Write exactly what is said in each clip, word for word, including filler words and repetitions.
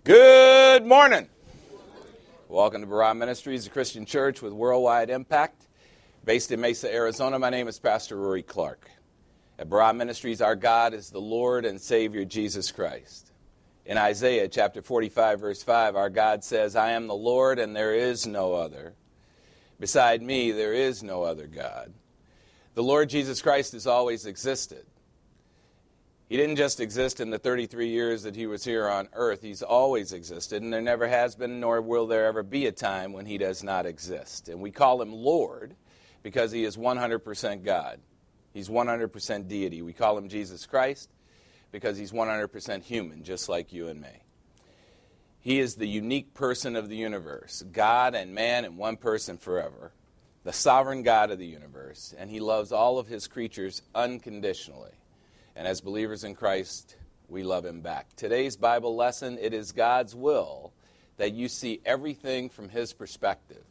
Good morning. Welcome to Barah Ministries, a Christian church with worldwide impact. Based in Mesa, Arizona, my name is Pastor Rory Clark. At Barah Ministries, our God is the Lord and Savior, Jesus Christ. In Isaiah chapter forty-five, verse five, our God says, I am the Lord and there is no other. Beside me, there is no other God. The Lord Jesus Christ has always existed. He didn't just exist in the thirty-three years that he was here on earth. He's always existed, and there never has been, nor will there ever be a time when he does not exist. And we call him Lord because he is one hundred percent God. He's one hundred percent deity. We call him Jesus Christ because he's one hundred percent human, just like you and me. He is the unique person of the universe, God and man in one person forever, the sovereign God of the universe, and he loves all of his creatures unconditionally. And as believers in Christ, we love him back. Today's Bible lesson, it is God's will that you see everything from his perspective.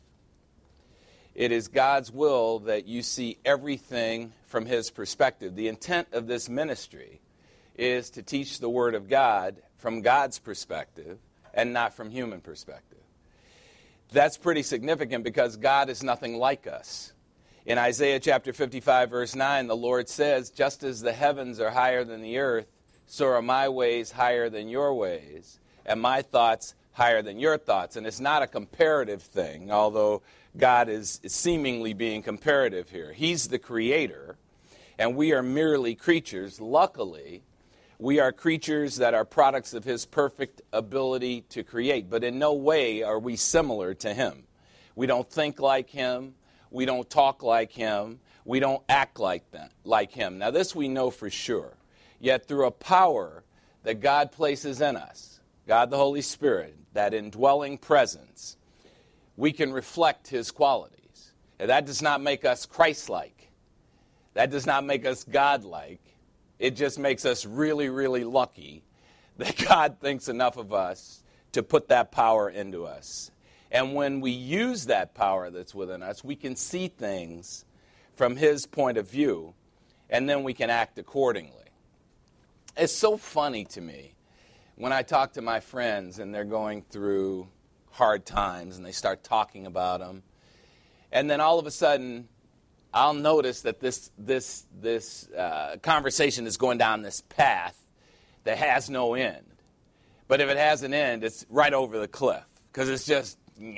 It is God's will that you see everything from his perspective. The intent of this ministry is to teach the Word of God from God's perspective and not from human perspective. That's pretty significant because God is nothing like us. In Isaiah chapter fifty-five, verse nine, the Lord says, just as the heavens are higher than the earth, so are my ways higher than your ways, and my thoughts higher than your thoughts. And it's not a comparative thing, although God is seemingly being comparative here. He's the creator, and we are merely creatures. Luckily, we are creatures that are products of his perfect ability to create, but in no way are we similar to him. We don't think like him. We don't talk like him. We don't act like that, like him. Now, this we know for sure. Yet through a power that God places in us, God the Holy Spirit, that indwelling presence, we can reflect his qualities. And that does not make us Christ-like. That does not make us God-like. It just makes us really, really lucky that God thinks enough of us to put that power into us. And when we use that power that's within us, we can see things from his point of view, and then we can act accordingly. It's so funny to me when I talk to my friends and they're going through hard times and they start talking about them, and then all of a sudden I'll notice that this, this, this uh, conversation is going down this path that has no end. But if it has an end, it's right over the cliff because it's just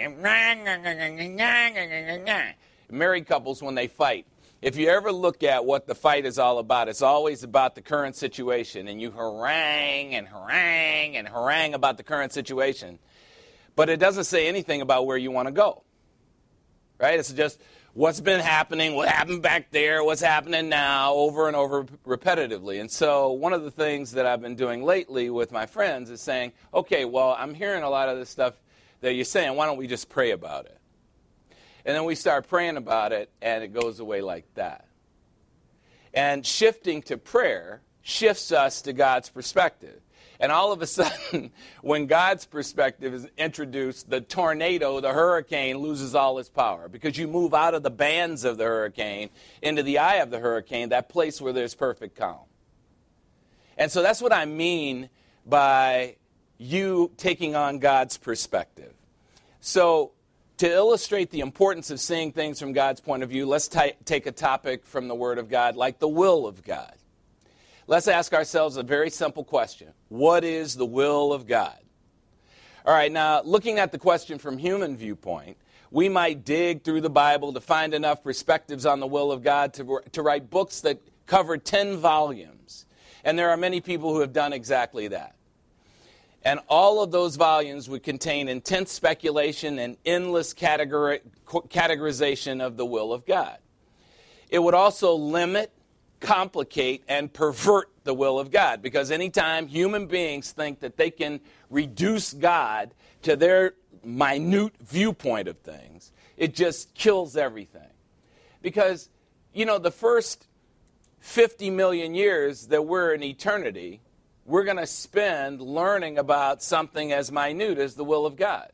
married couples, when they fight, if you ever look at what the fight is all about, it's always about the current situation, and you harangue and harangue and harangue about the current situation, but it doesn't say anything about where you want to go, right? It's just what's been happening, what happened back there, what's happening now, over and over repetitively. And so one of the things that I've been doing lately with my friends is saying, okay, well, I'm hearing a lot of this stuff that you're saying, why don't we just pray about it? And then we start praying about it, and it goes away like that. And shifting to prayer shifts us to God's perspective. And all of a sudden, when God's perspective is introduced, the tornado, the hurricane, loses all its power. Because you move out of the bands of the hurricane into the eye of the hurricane, that place where there's perfect calm. And so that's what I mean by you taking on God's perspective. So to illustrate the importance of seeing things from God's point of view, let's t- take a topic from the Word of God, like the will of God. Let's ask ourselves a very simple question. What is the will of God? All right, now, looking at the question from human viewpoint, we might dig through the Bible to find enough perspectives on the will of God to, to write books that cover ten volumes. And there are many people who have done exactly that. And all of those volumes would contain intense speculation and endless categori- categorization of the will of God. It would also limit, complicate, and pervert the will of God, because anytime human beings think that they can reduce God to their minute viewpoint of things, it just kills everything. Because, you know, the first fifty million years that we're in eternity, we're going to spend learning about something as minute as the will of God.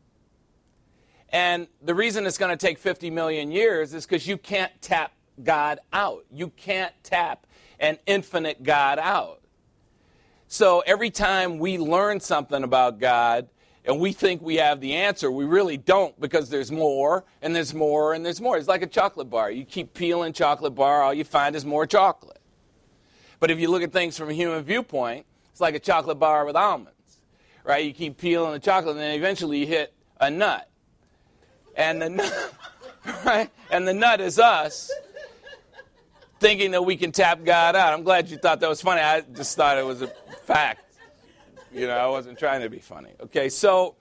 And the reason it's going to take fifty million years is because you can't tap God out. You can't tap an infinite God out. So every time we learn something about God and we think we have the answer, we really don't, because there's more and there's more and there's more. It's like a chocolate bar. You keep peeling chocolate bar, all you find is more chocolate. But if you look at things from a human viewpoint, it's like a chocolate bar with almonds, right? You keep peeling the chocolate and then eventually you hit a nut. And the nut, right? And the nut is us thinking that we can tap God out. I'm glad you thought that was funny. I just thought it was a fact. You know, I wasn't trying to be funny. Okay, so,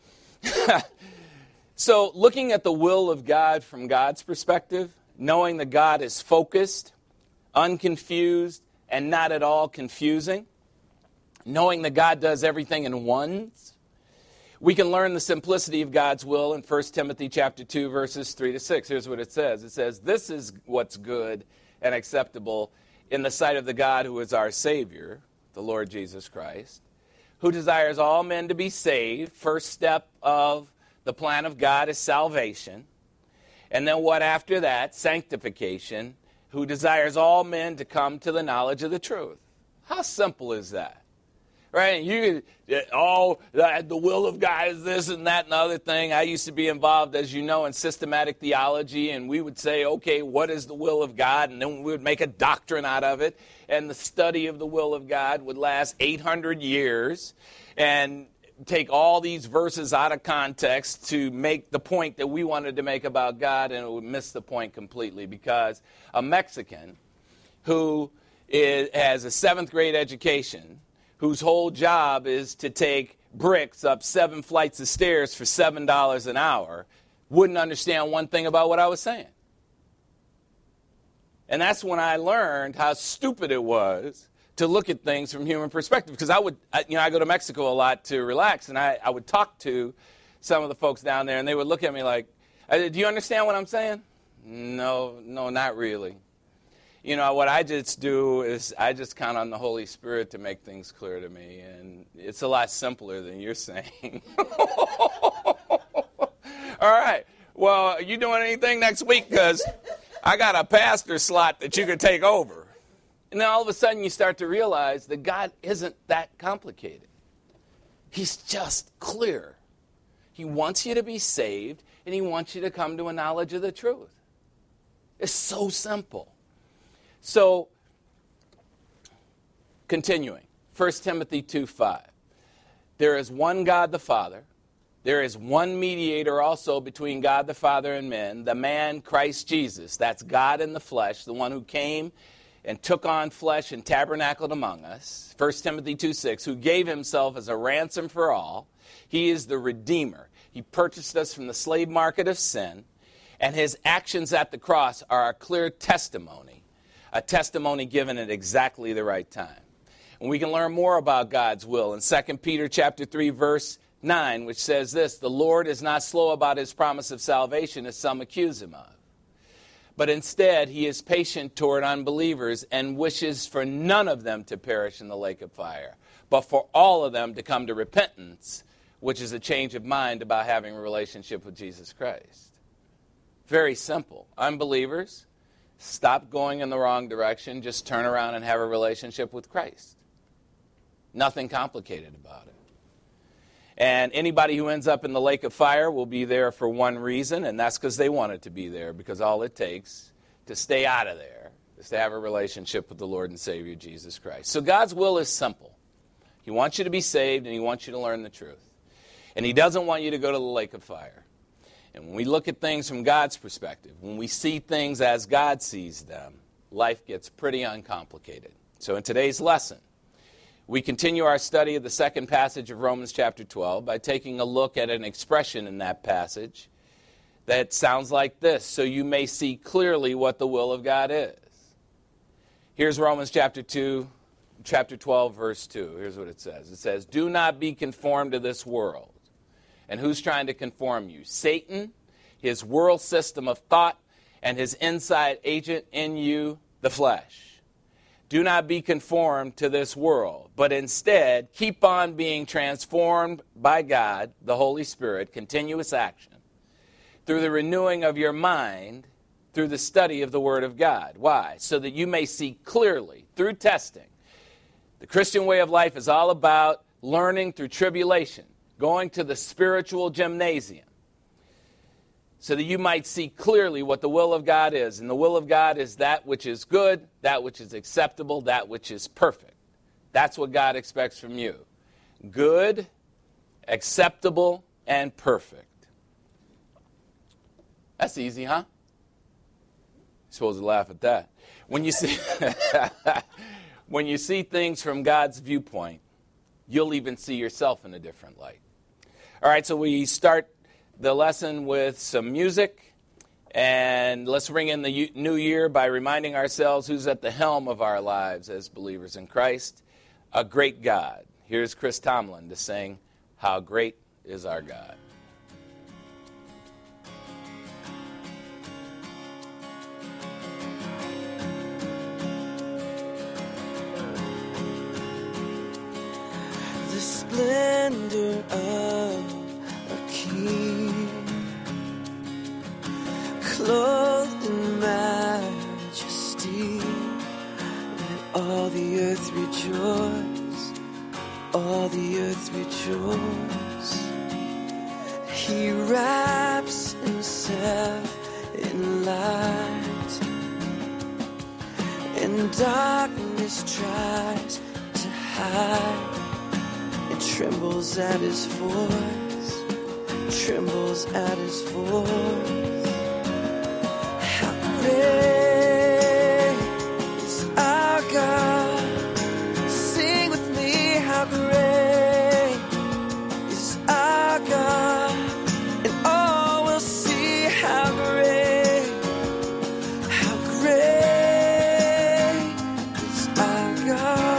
so looking at the will of God from God's perspective, knowing that God is focused, unconfused, and not at all confusing, knowing that God does everything in ones, we can learn the simplicity of God's will in First Timothy chapter two, verses three to six. Here's what it says. It says, "This is what's good and acceptable in the sight of the God who is our Savior, the Lord Jesus Christ, who desires all men to be saved." First step of the plan of God is salvation. And then what after that? Sanctification. Who desires all men to come to the knowledge of the truth. How simple is that? Right? You oh, the will of God is this and that and the other thing. I used to be involved, as you know, in systematic theology, and we would say, okay, what is the will of God? And then we would make a doctrine out of it. And the study of the will of God would last eight hundred years and take all these verses out of context to make the point that we wanted to make about God, and it would miss the point completely, because a Mexican who is, has a seventh grade education, whose whole job is to take bricks up seven flights of stairs for seven dollars an hour, wouldn't understand one thing about what I was saying. And that's when I learned how stupid it was to look at things from human perspective. Because I would, you know, I go to Mexico a lot to relax, and I, I would talk to some of the folks down there, and they would look at me like, "Do you understand what I'm saying?" No, no, not really. You know, what I just do is I just count on the Holy Spirit to make things clear to me, and it's a lot simpler than you're saying. All right. Well, are you doing anything next week? Because I got a pastor slot that you could take over. And then all of a sudden you start to realize that God isn't that complicated. He's just clear. He wants you to be saved, and he wants you to come to a knowledge of the truth. It's so simple. So, continuing, First Timothy two five. There is one God the Father. There is one mediator also between God the Father and men, the man Christ Jesus. That's God in the flesh, the one who came and took on flesh and tabernacled among us. First Timothy two six, who gave himself as a ransom for all. He is the Redeemer. He purchased us from the slave market of sin, and his actions at the cross are a clear testimony, a testimony given at exactly the right time. And we can learn more about God's will in Second Peter chapter three, verse nine, which says this: "The Lord is not slow about his promise of salvation, as some accuse him of. But instead, he is patient toward unbelievers and wishes for none of them to perish in the lake of fire, but for all of them to come to repentance, which is a change of mind about having a relationship with Jesus Christ." Very simple. Unbelievers, stop going in the wrong direction. Just turn around and have a relationship with Christ. Nothing complicated about it. And anybody who ends up in the lake of fire will be there for one reason, and that's because they wanted to be there, because all it takes to stay out of there is to have a relationship with the Lord and Savior Jesus Christ. So God's will is simple. He wants you to be saved, and he wants you to learn the truth. And he doesn't want you to go to the lake of fire. And when we look at things from God's perspective, when we see things as God sees them, life gets pretty uncomplicated. So in today's lesson, we continue our study of the second passage of Romans chapter twelve by taking a look at an expression in that passage that sounds like this: "So you may see clearly what the will of God is." Here's Romans chapter two, chapter twelve, verse two. Here's what it says. It says, "Do not be conformed to this world." And who's trying to conform you? Satan, his world system of thought, and his inside agent in you, the flesh. Do not be conformed to this world, but instead keep on being transformed by God, the Holy Spirit, continuous action, through the renewing of your mind, through the study of the Word of God. Why? So that you may see clearly, through testing, The Christian way of life is all about learning through tribulation, going to the spiritual gymnasium, so that you might see clearly what the will of God is. And the will of God is that which is good, that which is acceptable, that which is perfect. That's what God expects from you. Good, acceptable, and perfect. That's easy, huh? You're supposed to laugh at that. When you see, when you see things from God's viewpoint, you'll even see yourself in a different light. All right, so we start the lesson with some music, and let's ring in the new year by reminding ourselves who's at the helm of our lives as believers in Christ, a great God. Here's Chris Tomlin to sing, How Great is Our God. The splendor of a king, clothed in majesty, let all the earth rejoice, all the earth rejoice. He wraps himself in light, and darkness tries to hide. It trembles at his voice, trembles at his voice. How great is our God? Sing with me, how great is our God? And all will see how great, how great is our God.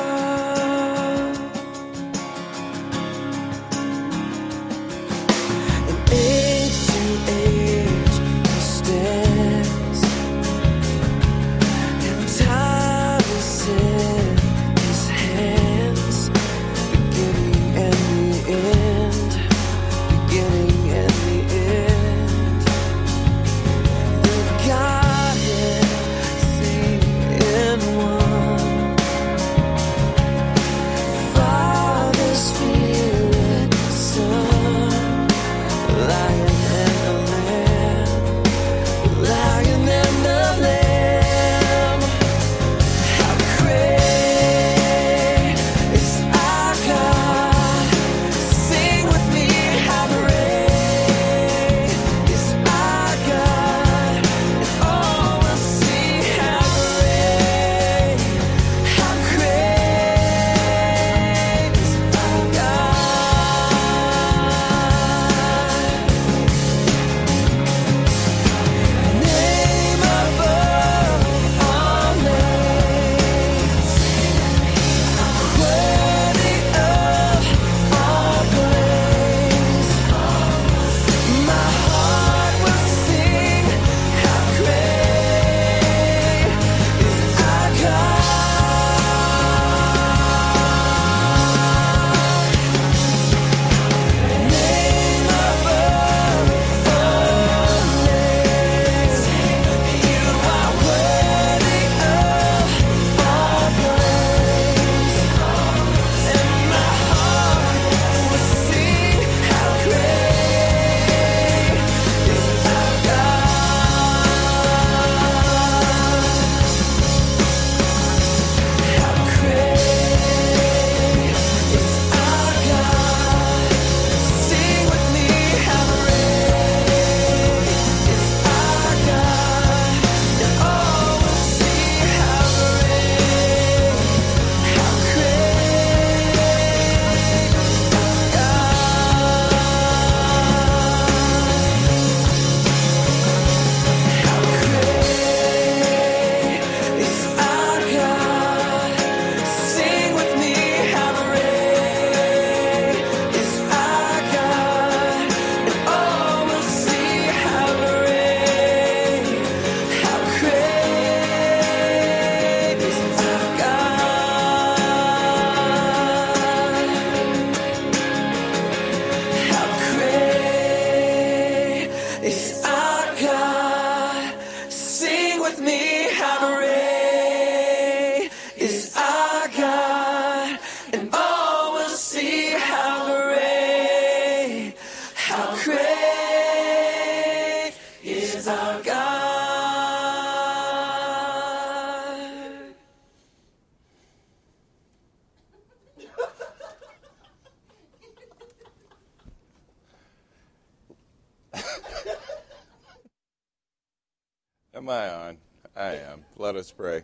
am I on? I am. Let us pray.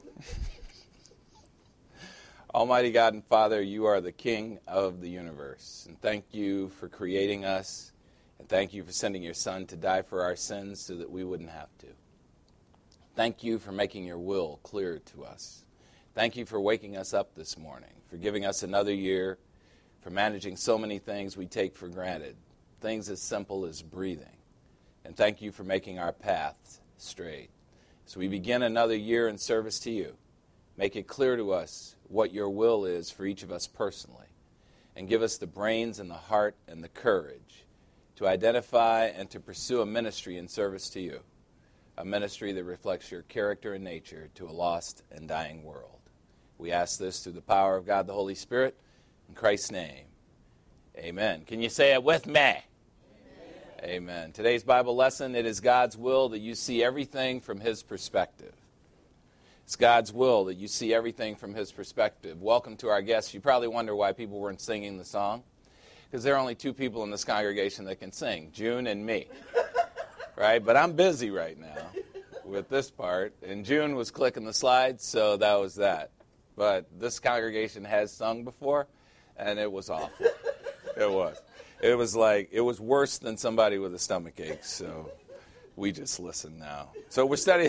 Almighty God and Father, you are the King of the universe. And thank you for creating us. And thank you for sending your Son to die for our sins so that we wouldn't have to. Thank you for making your will clear to us. Thank you for waking us up this morning, for giving us another year, for managing so many things we take for granted, things as simple as breathing. And thank you for making our path straight. So we begin another year in service to you. Make it clear to us what your will is for each of us personally. And give us the brains and the heart and the courage to identify and to pursue a ministry in service to you. A ministry that reflects your character and nature to a lost and dying world. We ask this through the power of God the Holy Spirit. In Christ's name, amen. Can you say it with me? Amen. Amen. Today's Bible lesson, it is God's will that you see everything from his perspective. It's God's will that you see everything from his perspective. Welcome to our guests. You probably wonder why people weren't singing the song. Because there are only two people in this congregation that can sing, June and me. Right? But I'm busy right now with this part. And June was clicking the slides, so that was that. But this congregation has sung before, and it was awful. It was. It was like, it was worse than somebody with a stomach ache, so we just listen now. So we're studying,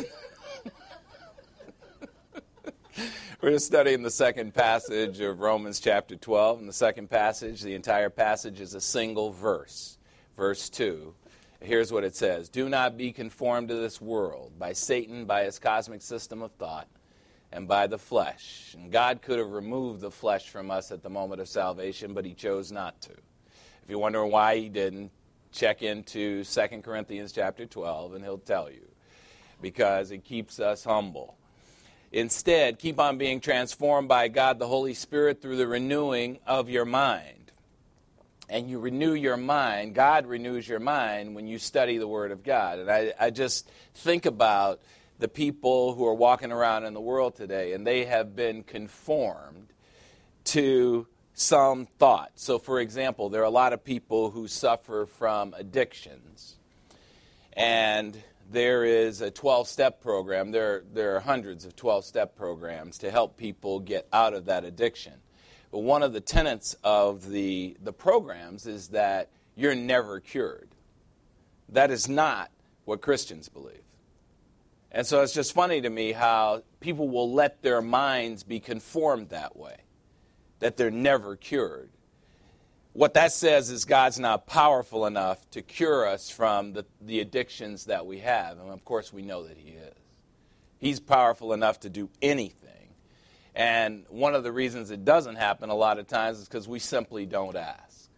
we're studying the second passage of Romans chapter twelve. And the second passage, the entire passage is a single verse, verse two. Here's what it says. Do not be conformed to this world by Satan, by his cosmic system of thought, and by the flesh. And God could have removed the flesh from us at the moment of salvation, but he chose not to. If you're wondering why he didn't, check into Second Corinthians chapter twelve, and he'll tell you. Because it keeps us humble. Instead, keep on being transformed by God the Holy Spirit through the renewing of your mind. And you renew your mind, God renews your mind when you study the Word of God. And I, I just think about the people who are walking around in the world today, and they have been conformed to some thought. So, for example, there are a lot of people who suffer from addictions, and there is a twelve-step program. There, there are hundreds of twelve-step programs to help people get out of that addiction. But one of the tenets of the, the programs is that you're never cured. That is not what Christians believe. And so it's just funny to me how people will let their minds be conformed that way, that they're never cured. What that says is God's not powerful enough to cure us from the, the addictions that we have. And, of course, we know that he is. He's powerful enough to do anything. And one of the reasons it doesn't happen a lot of times is because we simply don't ask.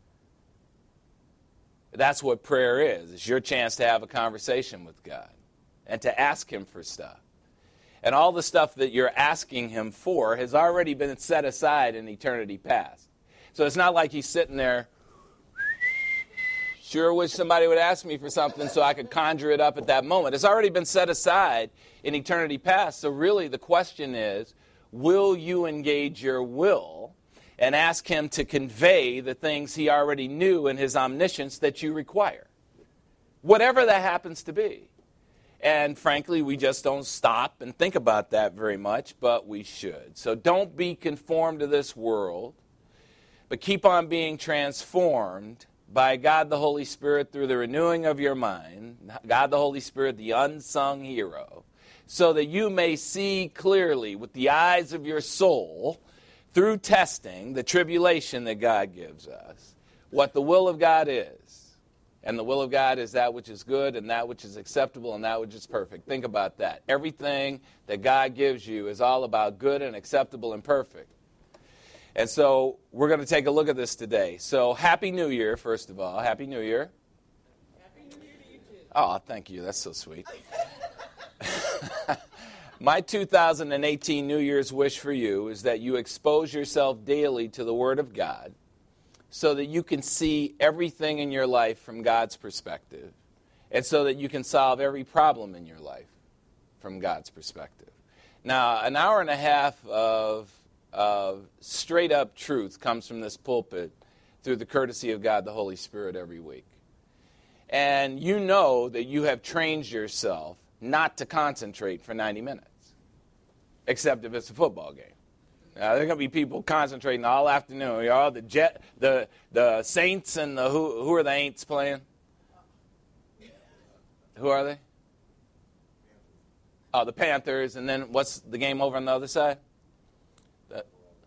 That's what prayer is. It's your chance to have a conversation with God and to ask him for stuff. And all the stuff that you're asking him for has already been set aside in eternity past. So it's not like he's sitting there, sure wish somebody would ask me for something so I could conjure it up at that moment. It's already been set aside in eternity past. So really the question is, will you engage your will and ask him to convey the things he already knew in his omniscience that you require? Whatever that happens to be. And frankly, we just don't stop and think about that very much, but we should. So don't be conformed to this world, but keep on being transformed by God the Holy Spirit through the renewing of your mind, God the Holy Spirit, the unsung hero, so that you may see clearly with the eyes of your soul, through testing, the tribulation that God gives us, what the will of God is. And the will of God is that which is good and that which is acceptable and that which is perfect. Think about that. Everything that God gives you is all about good and acceptable and perfect. And so we're going to take a look at this today. So Happy New Year, first of all. Happy New Year. Happy New Year to you too. Oh, thank you. That's so sweet. My two thousand eighteen New Year's wish for you is that you expose yourself daily to the Word of God, so that you can see everything in your life from God's perspective, and so that you can solve every problem in your life from God's perspective. Now, an hour and a half of, of straight-up truth comes from this pulpit through the courtesy of God the Holy Spirit every week. And you know that you have trained yourself not to concentrate for ninety minutes, except if it's a football game. Now, there are going to be people concentrating all afternoon. Y'all, the jet, the the Saints and the who who are the Aints playing? Who are they? Oh, the Panthers. And then what's the game over on the other side? The,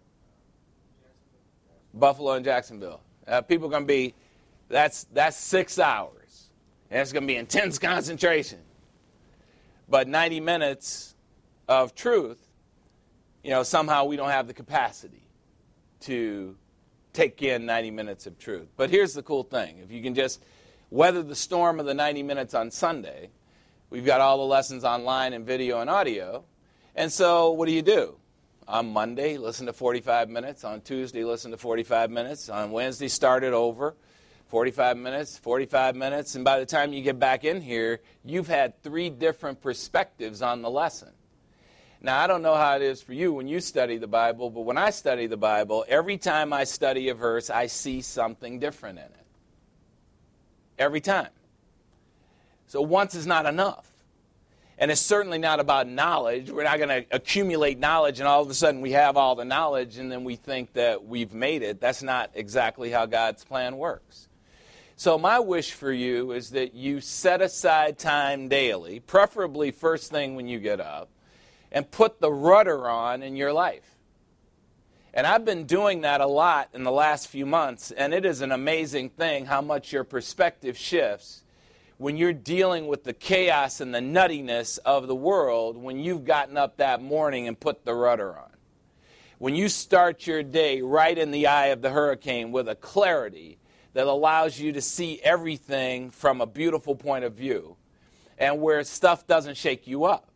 Buffalo and Jacksonville. Uh, people are going to be. That's that's six hours, and it's going to be intense concentration. But ninety minutes of truth, you know, somehow we don't have the capacity to take in ninety minutes of truth. But here's the cool thing. If you can just weather the storm of the ninety minutes on Sunday, we've got all the lessons online in video and audio. And so what do you do? On Monday, listen to forty-five minutes. On Tuesday, listen to forty-five minutes. On Wednesday, start it over. forty-five minutes, forty-five minutes. And by the time you get back in here, you've had three different perspectives on the lesson. Now, I don't know how it is for you when you study the Bible, but when I study the Bible, every time I study a verse, I see something different in it. Every time. So once is not enough. And it's certainly not about knowledge. We're not going to accumulate knowledge and all of a sudden we have all the knowledge and then we think that we've made it. That's not exactly how God's plan works. So my wish for you is that you set aside time daily, preferably first thing when you get up, and put the rudder on in your life. And I've been doing that a lot in the last few months, and it is an amazing thing how much your perspective shifts when you're dealing with the chaos and the nuttiness of the world when you've gotten up that morning and put the rudder on. When you start your day right in the eye of the hurricane with a clarity that allows you to see everything from a beautiful point of view and where stuff doesn't shake you up.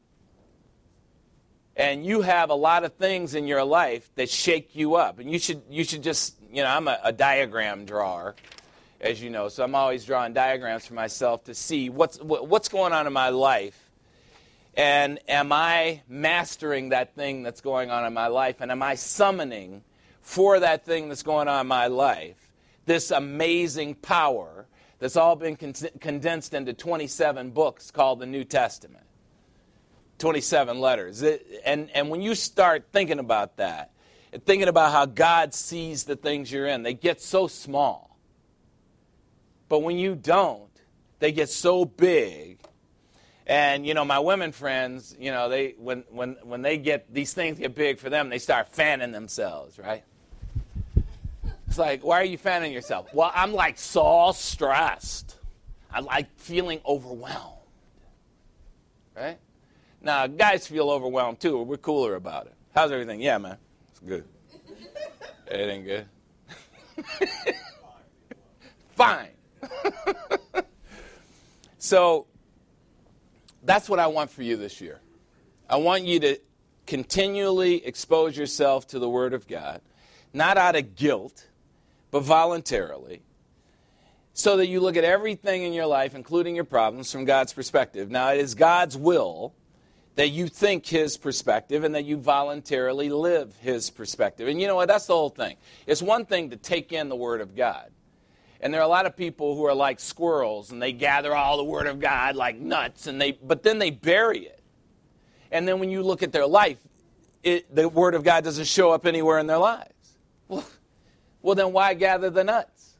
And you have a lot of things in your life that shake you up. And you should you should just, you know, I'm a, a diagram drawer, as you know. So I'm always drawing diagrams for myself to see what's what's going on in my life. And am I mastering that thing that's going on in my life? And am I summoning for that thing that's going on in my life this amazing power that's all been con- condensed into twenty-seven books called the New Testament? twenty-seven letters. It, and, and when you start thinking about that, and thinking about how God sees the things you're in, they get so small. But when you don't, they get so big. And, you know, my women friends, you know, they when when when they get, these things get big for them, they start fanning themselves, right? It's like, why are you fanning yourself? Well, I'm like so stressed. I like feeling overwhelmed, right? Now, guys feel overwhelmed, too. We're cooler about it. How's everything? Yeah, man. It's good. It ain't good. Fine. So, that's what I want for you this year. I want you to continually expose yourself to the Word of God, not out of guilt, but voluntarily, so that you look at everything in your life, including your problems, from God's perspective. Now, it is God's will that you think His perspective and that you voluntarily live His perspective. And you know what? That's the whole thing. It's one thing to take in the Word of God. And there are a lot of people who are like squirrels, and they gather all the Word of God like nuts, and they but then they bury it. And then when you look at their life, it, the Word of God doesn't show up anywhere in their lives. Well, well, then why gather the nuts?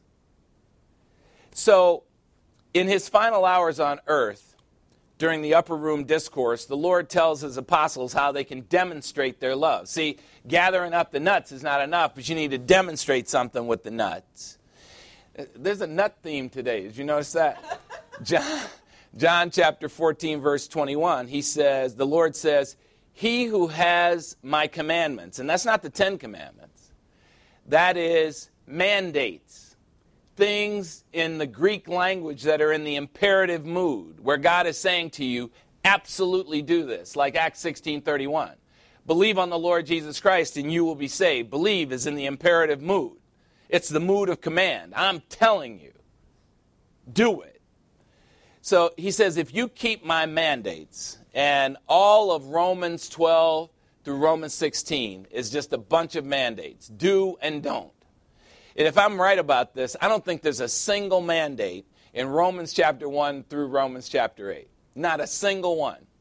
So, in His final hours on earth, during the upper room discourse, the Lord tells His apostles how they can demonstrate their love. See, gathering up the nuts is not enough, but you need to demonstrate something with the nuts. There's a nut theme today. Did you notice that? John, John chapter fourteen, verse twenty-one, he says, the Lord says, "He who has my commandments," and that's not the Ten Commandments. That is mandates. Things in the Greek language that are in the imperative mood, where God is saying to you, absolutely do this, like Acts sixteen thirty-one. Believe on the Lord Jesus Christ and you will be saved. Believe is in the imperative mood. It's the mood of command. I'm telling you, do it. So he says, if you keep my mandates, and all of Romans twelve through Romans sixteen is just a bunch of mandates, do and don't. And if I'm right about this, I don't think there's a single mandate in Romans chapter one through Romans chapter eight. Not a single one.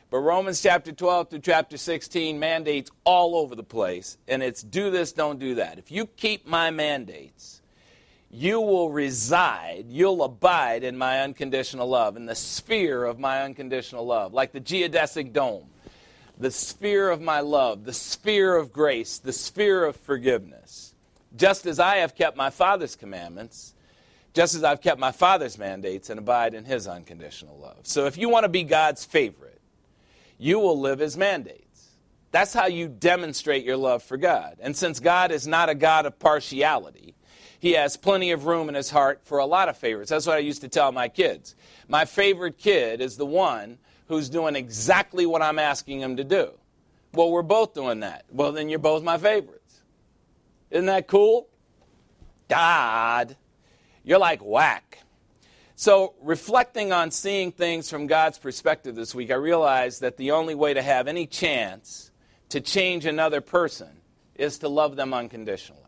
But Romans chapter twelve through chapter sixteen mandates all over the place, and it's do this, don't do that. If you keep my mandates, you will reside, you'll abide in my unconditional love, in the sphere of my unconditional love, like the geodesic dome, the sphere of my love, the sphere of grace, the sphere of forgiveness. Just as I have kept my Father's commandments, just as I've kept my Father's mandates and abide in his unconditional love. So if you want to be God's favorite, you will live his mandates. That's how you demonstrate your love for God. And since God is not a God of partiality, he has plenty of room in his heart for a lot of favorites. That's what I used to tell my kids. My favorite kid is the one who's doing exactly what I'm asking him to do. Well, we're both doing that. Well, then you're both my favorites. Isn't that cool? God, you're like whack. So reflecting on seeing things from God's perspective this week, I realized that the only way to have any chance to change another person is to love them unconditionally.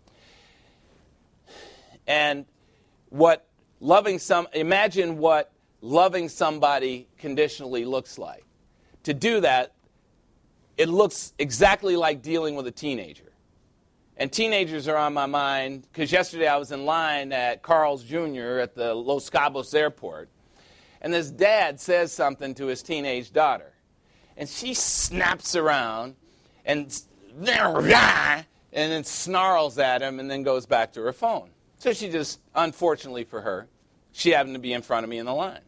And what loving some, imagine what loving somebody conditionally looks like. To do that, it looks exactly like dealing with a teenager. And teenagers are on my mind, because yesterday I was in line at Carl's Junior at the Los Cabos airport, and this dad says something to his teenage daughter. And she snaps around and, and then snarls at him and then goes back to her phone. So she just, unfortunately for her, she happened to be in front of me in the line.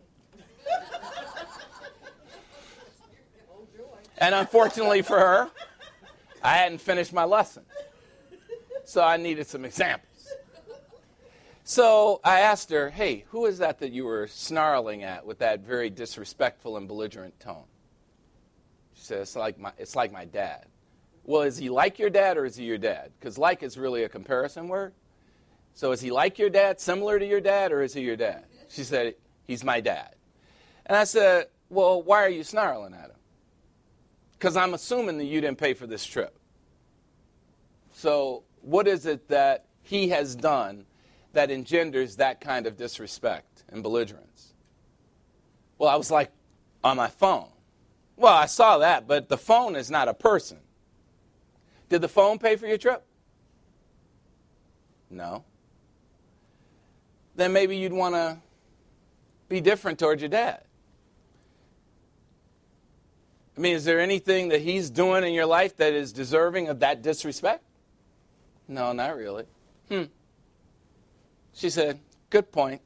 And unfortunately for her, I hadn't finished my lesson. So I needed some examples. So I asked her, hey, who is that that you were snarling at with that very disrespectful and belligerent tone? She said, it's like my, it's like my dad. Well, is he like your dad or is he your dad? Because like is really a comparison word. So is he like your dad, similar to your dad, or is he your dad? She said, he's my dad. And I said, well, why are you snarling at him? Because I'm assuming that you didn't pay for this trip. So what is it that he has done that engenders that kind of disrespect and belligerence? Well, I was like, on my phone. Well, I saw that, but the phone is not a person. Did the phone pay for your trip? No. Then maybe you'd want to be different towards your dad. I mean, is there anything that he's doing in your life that is deserving of that disrespect? No, not really. Hmm. She said, good point.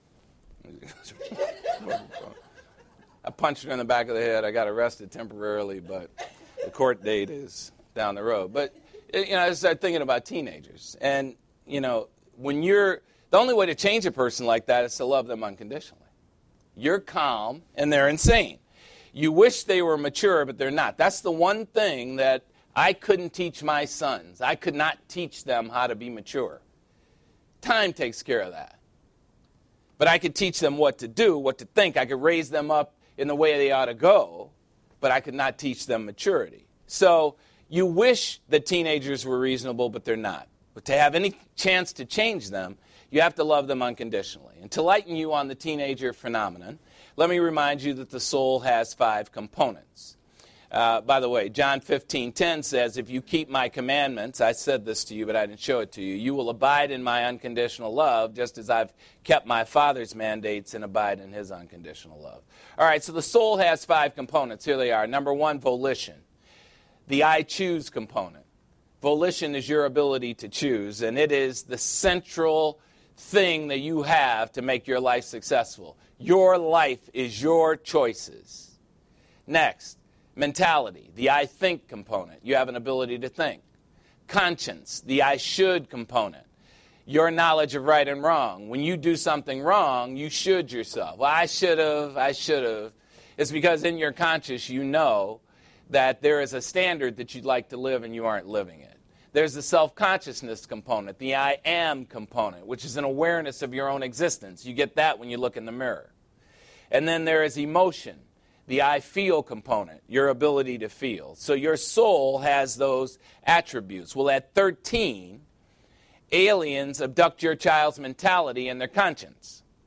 I punched her in the back of the head. I got arrested temporarily, but the court date is down the road. But, you know, I started thinking about teenagers. And, you know, when you're, the only way to change a person like that is to love them unconditionally. You're calm and they're insane. You wish they were mature, but they're not. That's the one thing that I couldn't teach my sons. I could not teach them how to be mature. Time takes care of that. But I could teach them what to do, what to think. I could raise them up in the way they ought to go, but I could not teach them maturity. So you wish that teenagers were reasonable, but they're not. But to have any chance to change them, you have to love them unconditionally. And to lighten you on the teenager phenomenon, let me remind you that the soul has five components. Uh, by the way, John fifteen ten says, if you keep my commandments, I said this to you, but I didn't show it to you, you will abide in my unconditional love, just as I've kept my Father's mandates and abide in his unconditional love. All right, so the soul has five components. Here they are. Number one, volition. The I choose component. Volition is your ability to choose, and it is the central thing that you have to make your life successful. Your life is your choices. Next, mentality, the I think component. You have an ability to think. Conscience, the I should component. Your knowledge of right and wrong. When you do something wrong, you should yourself. Well, I should have, I should have. It's because in your conscience you know that there is a standard that you'd like to live and you aren't living it. There's the self-consciousness component, the I am component, which is an awareness of your own existence. You get that when you look in the mirror. And then there is emotion, the I feel component, your ability to feel. So your soul has those attributes. Well, at thirteen, aliens abduct your child's mentality and their conscience.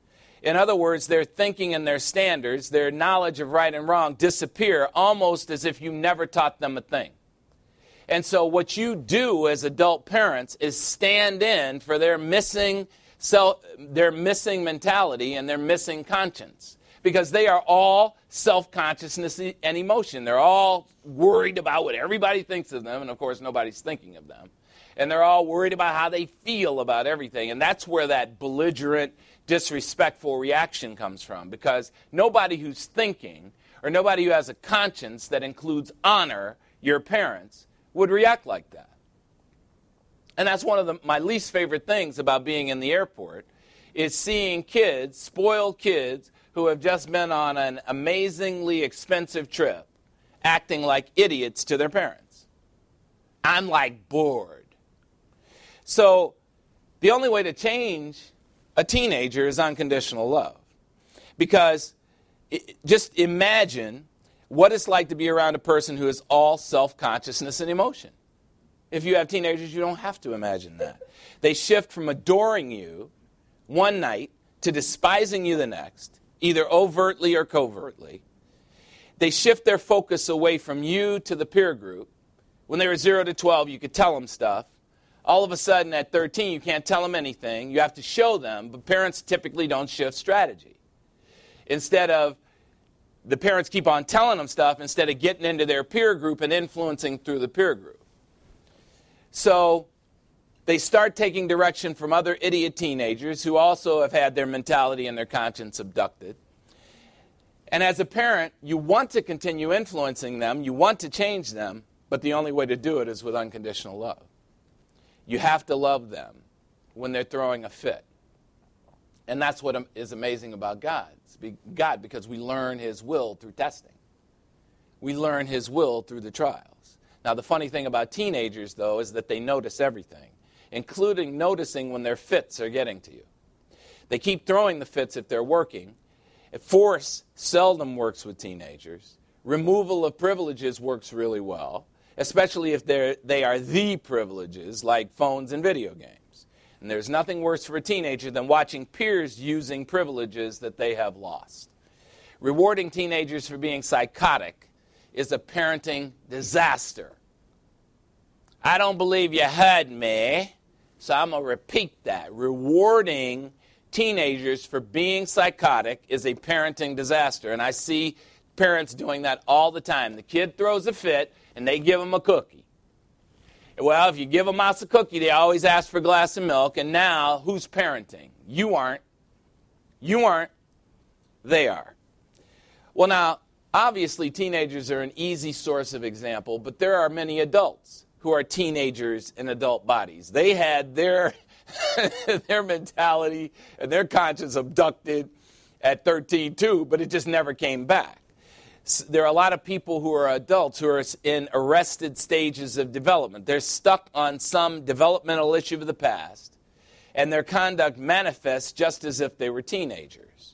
In other words, their thinking and their standards, their knowledge of right and wrong disappear almost as if you never taught them a thing. And so what you do as adult parents is stand in for their missing self, their missing mentality and their missing conscience. Because they are all self-consciousness and emotion. They're all worried about what everybody thinks of them, and of course nobody's thinking of them. And they're all worried about how they feel about everything. And that's where that belligerent, disrespectful reaction comes from. Because nobody who's thinking, or nobody who has a conscience that includes honor, your parents, would react like that. And that's one of the, my least favorite things about being in the airport, is seeing kids, spoiled kids, who have just been on an amazingly expensive trip, acting like idiots to their parents. I'm like bored. So the only way to change a teenager is unconditional love. Because it, just imagine what it's like to be around a person who is all self-consciousness and emotion. If you have teenagers, you don't have to imagine that. They shift from adoring you one night to despising you the next, either overtly or covertly. They shift their focus away from you to the peer group. When they were zero to twelve, you could tell them stuff. All of a sudden, at thirteen, you can't tell them anything. You have to show them, but parents typically don't shift strategy. Instead of, the parents keep on telling them stuff instead of getting into their peer group and influencing through the peer group. So they start taking direction from other idiot teenagers who also have had their mentality and their conscience abducted. And as a parent, you want to continue influencing them, you want to change them, but the only way to do it is with unconditional love. You have to love them when they're throwing a fit. And that's what is amazing about God. God, because we learn His will through testing. We learn His will through the trials. Now, the funny thing about teenagers, though, is that they notice everything, including noticing when their fits are getting to you. They keep throwing the fits if they're working. Force seldom works with teenagers. Removal of privileges works really well, especially if they're, they are the privileges, like phones and video games. And there's nothing worse for a teenager than watching peers using privileges that they have lost. Rewarding teenagers for being psychotic is a parenting disaster. I don't believe you heard me, so I'm going to repeat that. Rewarding teenagers for being psychotic is a parenting disaster. And I see parents doing that all the time. The kid throws a fit, and they give them a cookie. Well, if you give a mouse a cookie, they always ask for a glass of milk. And now, who's parenting? You aren't. You aren't. They are. Well, now, obviously, teenagers are an easy source of example, but there are many adults who are teenagers in adult bodies. They had their, their mentality and their conscience abducted at thirteen, too, but it just never came back. There are a lot of people who are adults who are in arrested stages of development. They're stuck on some developmental issue of the past, and their conduct manifests just as if they were teenagers.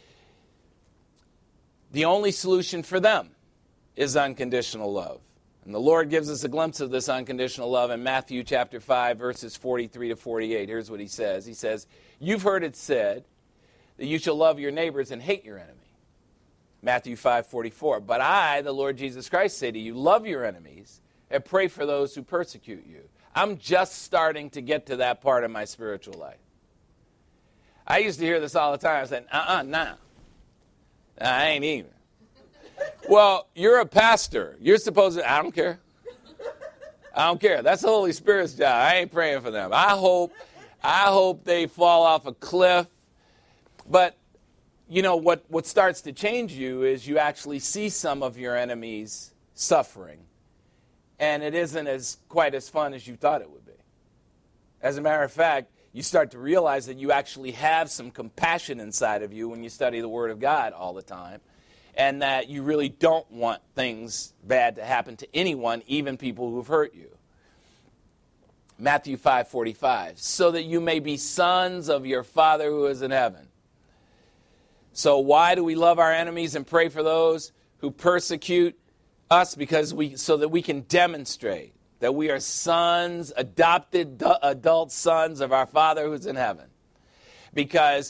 The only solution for them is unconditional love. And the Lord gives us a glimpse of this unconditional love in Matthew chapter five, verses forty-three to forty-eight. Here's what He says. He says, "You've heard it said that you shall love your neighbors and hate your enemy." Matthew five forty-four. "But I, the Lord Jesus Christ, say to you, love your enemies and pray for those who persecute you." I'm just starting to get to that part of my spiritual life. I used to hear this all the time. I said, uh-uh, nah. I ain't even. Well, you're a pastor. You're supposed to, I don't care. I don't care. That's the Holy Spirit's job. I ain't praying for them. I hope, I hope they fall off a cliff. But you know, what, what starts to change you is you actually see some of your enemies suffering. And it isn't as quite as fun as you thought it would be. As a matter of fact, you start to realize that you actually have some compassion inside of you when you study the Word of God all the time. And that you really don't want things bad to happen to anyone, even people who've hurt you. Matthew five forty-five, "So that you may be sons of your Father who is in heaven." So why do we love our enemies and pray for those who persecute us? Because we, so that we can demonstrate that we are sons, adopted adult sons of our Father who's in heaven. Because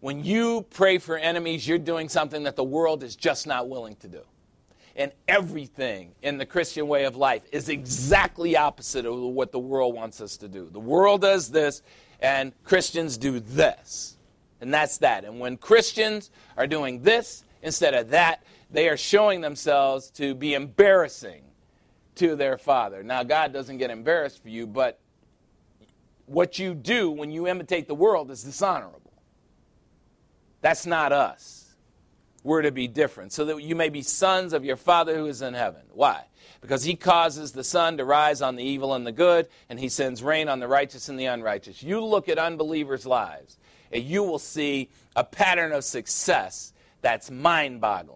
When you pray for enemies, you're doing something that the world is just not willing to do. And everything in the Christian way of life is exactly opposite of what the world wants us to do. The world does this, and Christians do this. And that's that. And when Christians are doing this instead of that, they are showing themselves to be embarrassing to their Father. Now, God doesn't get embarrassed for you, but what you do when you imitate the world is dishonorable. That's not us. We're to be different, so that you may be sons of your Father who is in heaven. Why? Because he causes the sun to rise on the evil and the good, and he sends rain on the righteous and the unrighteous. You look at unbelievers' lives, and you will see a pattern of success that's mind-boggling.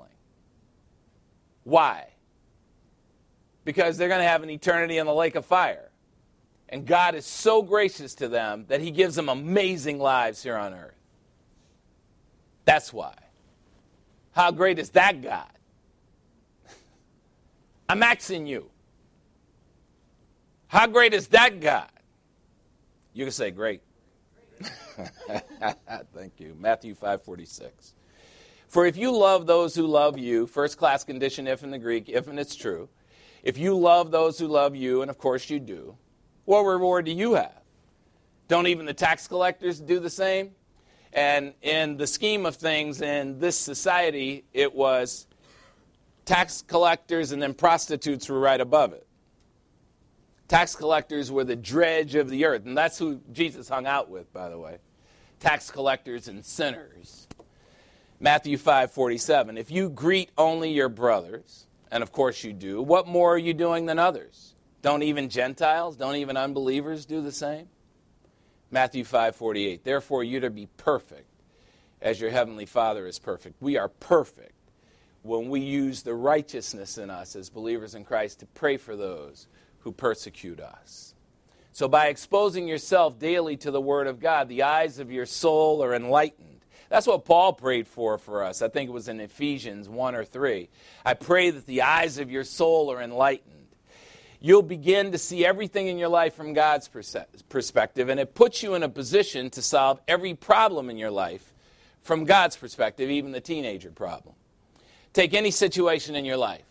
Why? Because they're going to have an eternity in the lake of fire. And God is so gracious to them that he gives them amazing lives here on earth. That's why. How great is that God? I'm asking you. How great is that God? You can say, great. Thank you. Matthew five forty-six. For if you love those who love you, first class condition if in the Greek, if and it's true. If you love those who love you, and of course you do, what reward do you have? Don't even the tax collectors do the same? And in the scheme of things in this society, it was tax collectors and then prostitutes were right above it. Tax collectors were the dredge of the earth. And that's who Jesus hung out with, by the way. Tax collectors and sinners. Matthew five forty-seven. If you greet only your brothers, and of course you do, what more are you doing than others? Don't even Gentiles, don't even unbelievers do the same? Matthew five forty-eight. Therefore you're to be perfect as your heavenly Father is perfect. We are perfect when we use the righteousness in us as believers in Christ to pray for those who persecute us. So by exposing yourself daily to the Word of God, the eyes of your soul are enlightened. That's what Paul prayed for for us. I think it was in Ephesians one or three. I pray that the eyes of your soul are enlightened. You'll begin to see everything in your life from God's perspective, and it puts you in a position to solve every problem in your life from God's perspective, even the teenager problem. Take any situation in your life.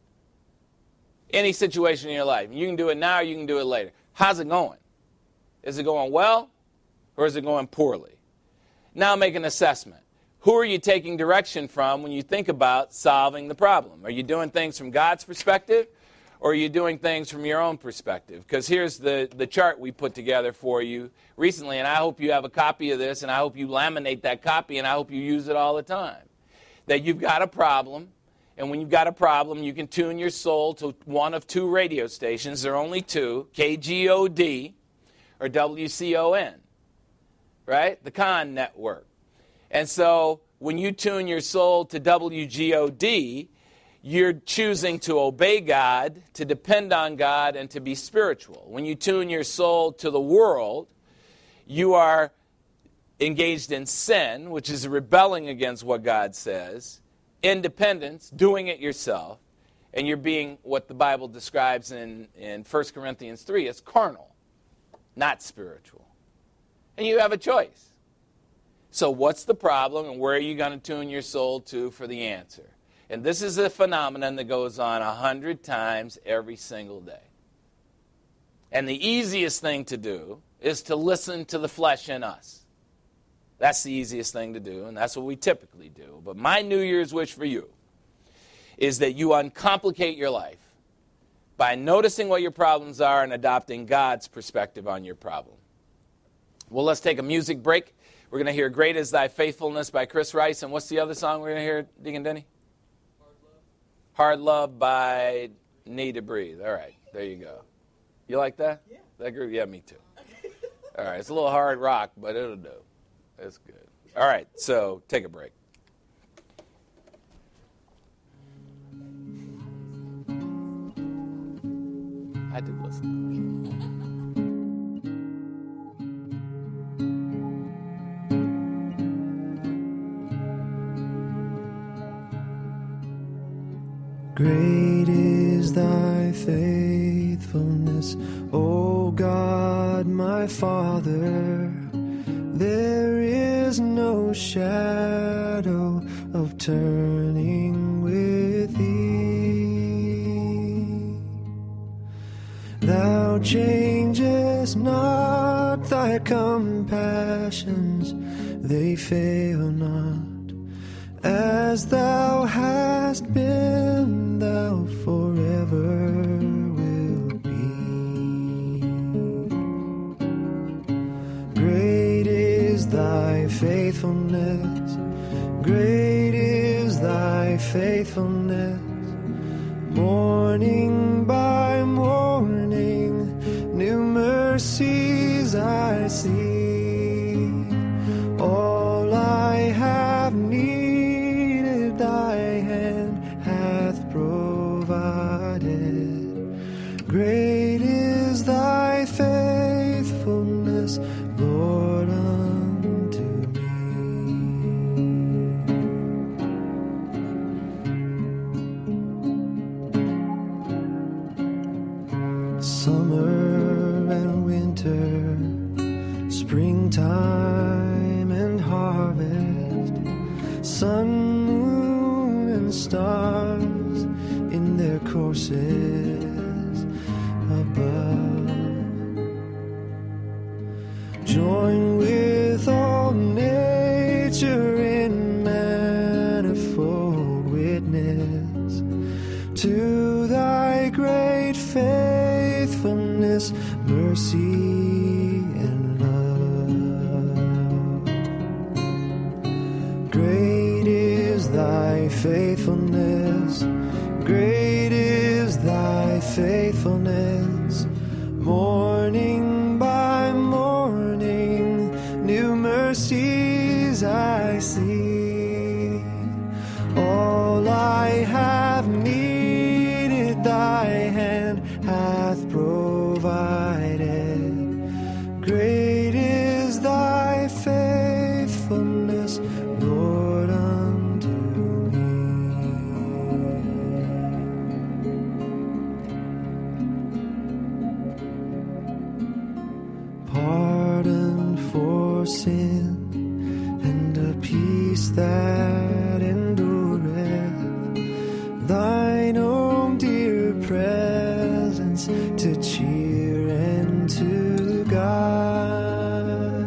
Any situation in your life. You can do it now or you can do it later. How's it going? Is it going well or is it going poorly? Now make an assessment. Who are you taking direction from when you think about solving the problem? Are you doing things from God's perspective or are you doing things from your own perspective? Because here's the, the chart we put together for you recently, and I hope you have a copy of this, and I hope you laminate that copy, and I hope you use it all the time. That you've got a problem, and when you've got a problem, you can tune your soul to one of two radio stations. There are only two, K G O D or W C O N, right? The Con Network. And so when you tune your soul to W G O D, you're choosing to obey God, to depend on God, and to be spiritual. When you tune your soul to the world, you are engaged in sin, which is rebelling against what God says, independence, doing it yourself, and you're being what the Bible describes in, in First Corinthians three as carnal, not spiritual. And you have a choice. So what's the problem, and where are you going to tune your soul to for the answer? And this is a phenomenon that goes on a hundred times every single day. And the easiest thing to do is to listen to the flesh in us. That's the easiest thing to do, and that's what we typically do. But my New Year's wish for you is that you uncomplicate your life by noticing what your problems are and adopting God's perspective on your problem. Well, let's take a music break. We're going to hear Great Is Thy Faithfulness by Chris Rice. And what's the other song we're going to hear, Deacon Denny? Hard Love by Need to Breathe. All right, there you go. You like that? Yeah. That group? Yeah, me too. All right, it's a little hard rock, but it'll do. It's good. All right, so take a break. I did listen. Great is thy faithfulness, O God, my Father. There is is no shadow of turning with thee. Thou changest not, thy compassions, they fail not. As thou hast been, thou forever wilt be. Great is thy faithfulness, great is thy faithfulness. Morning by morning, new mercies I see. All I have needed, thy hand hath provided. Great is thy faithfulness, Lord, unto me. Summer and winter, springtime and harvest, sun, moon, and stars in their courses above. Join with all nature in manifold witness to thy great faithfulness, mercy, and love. Great is thy faithfulness, great is thy faithfulness. Morning by morning, new mercies I see. All I have needed, thy hand hath provided. Great is thy faithfulness, Lord, unto me. Pardon for sin and a peace that endureth, thine own dear presence to cheer and to guide,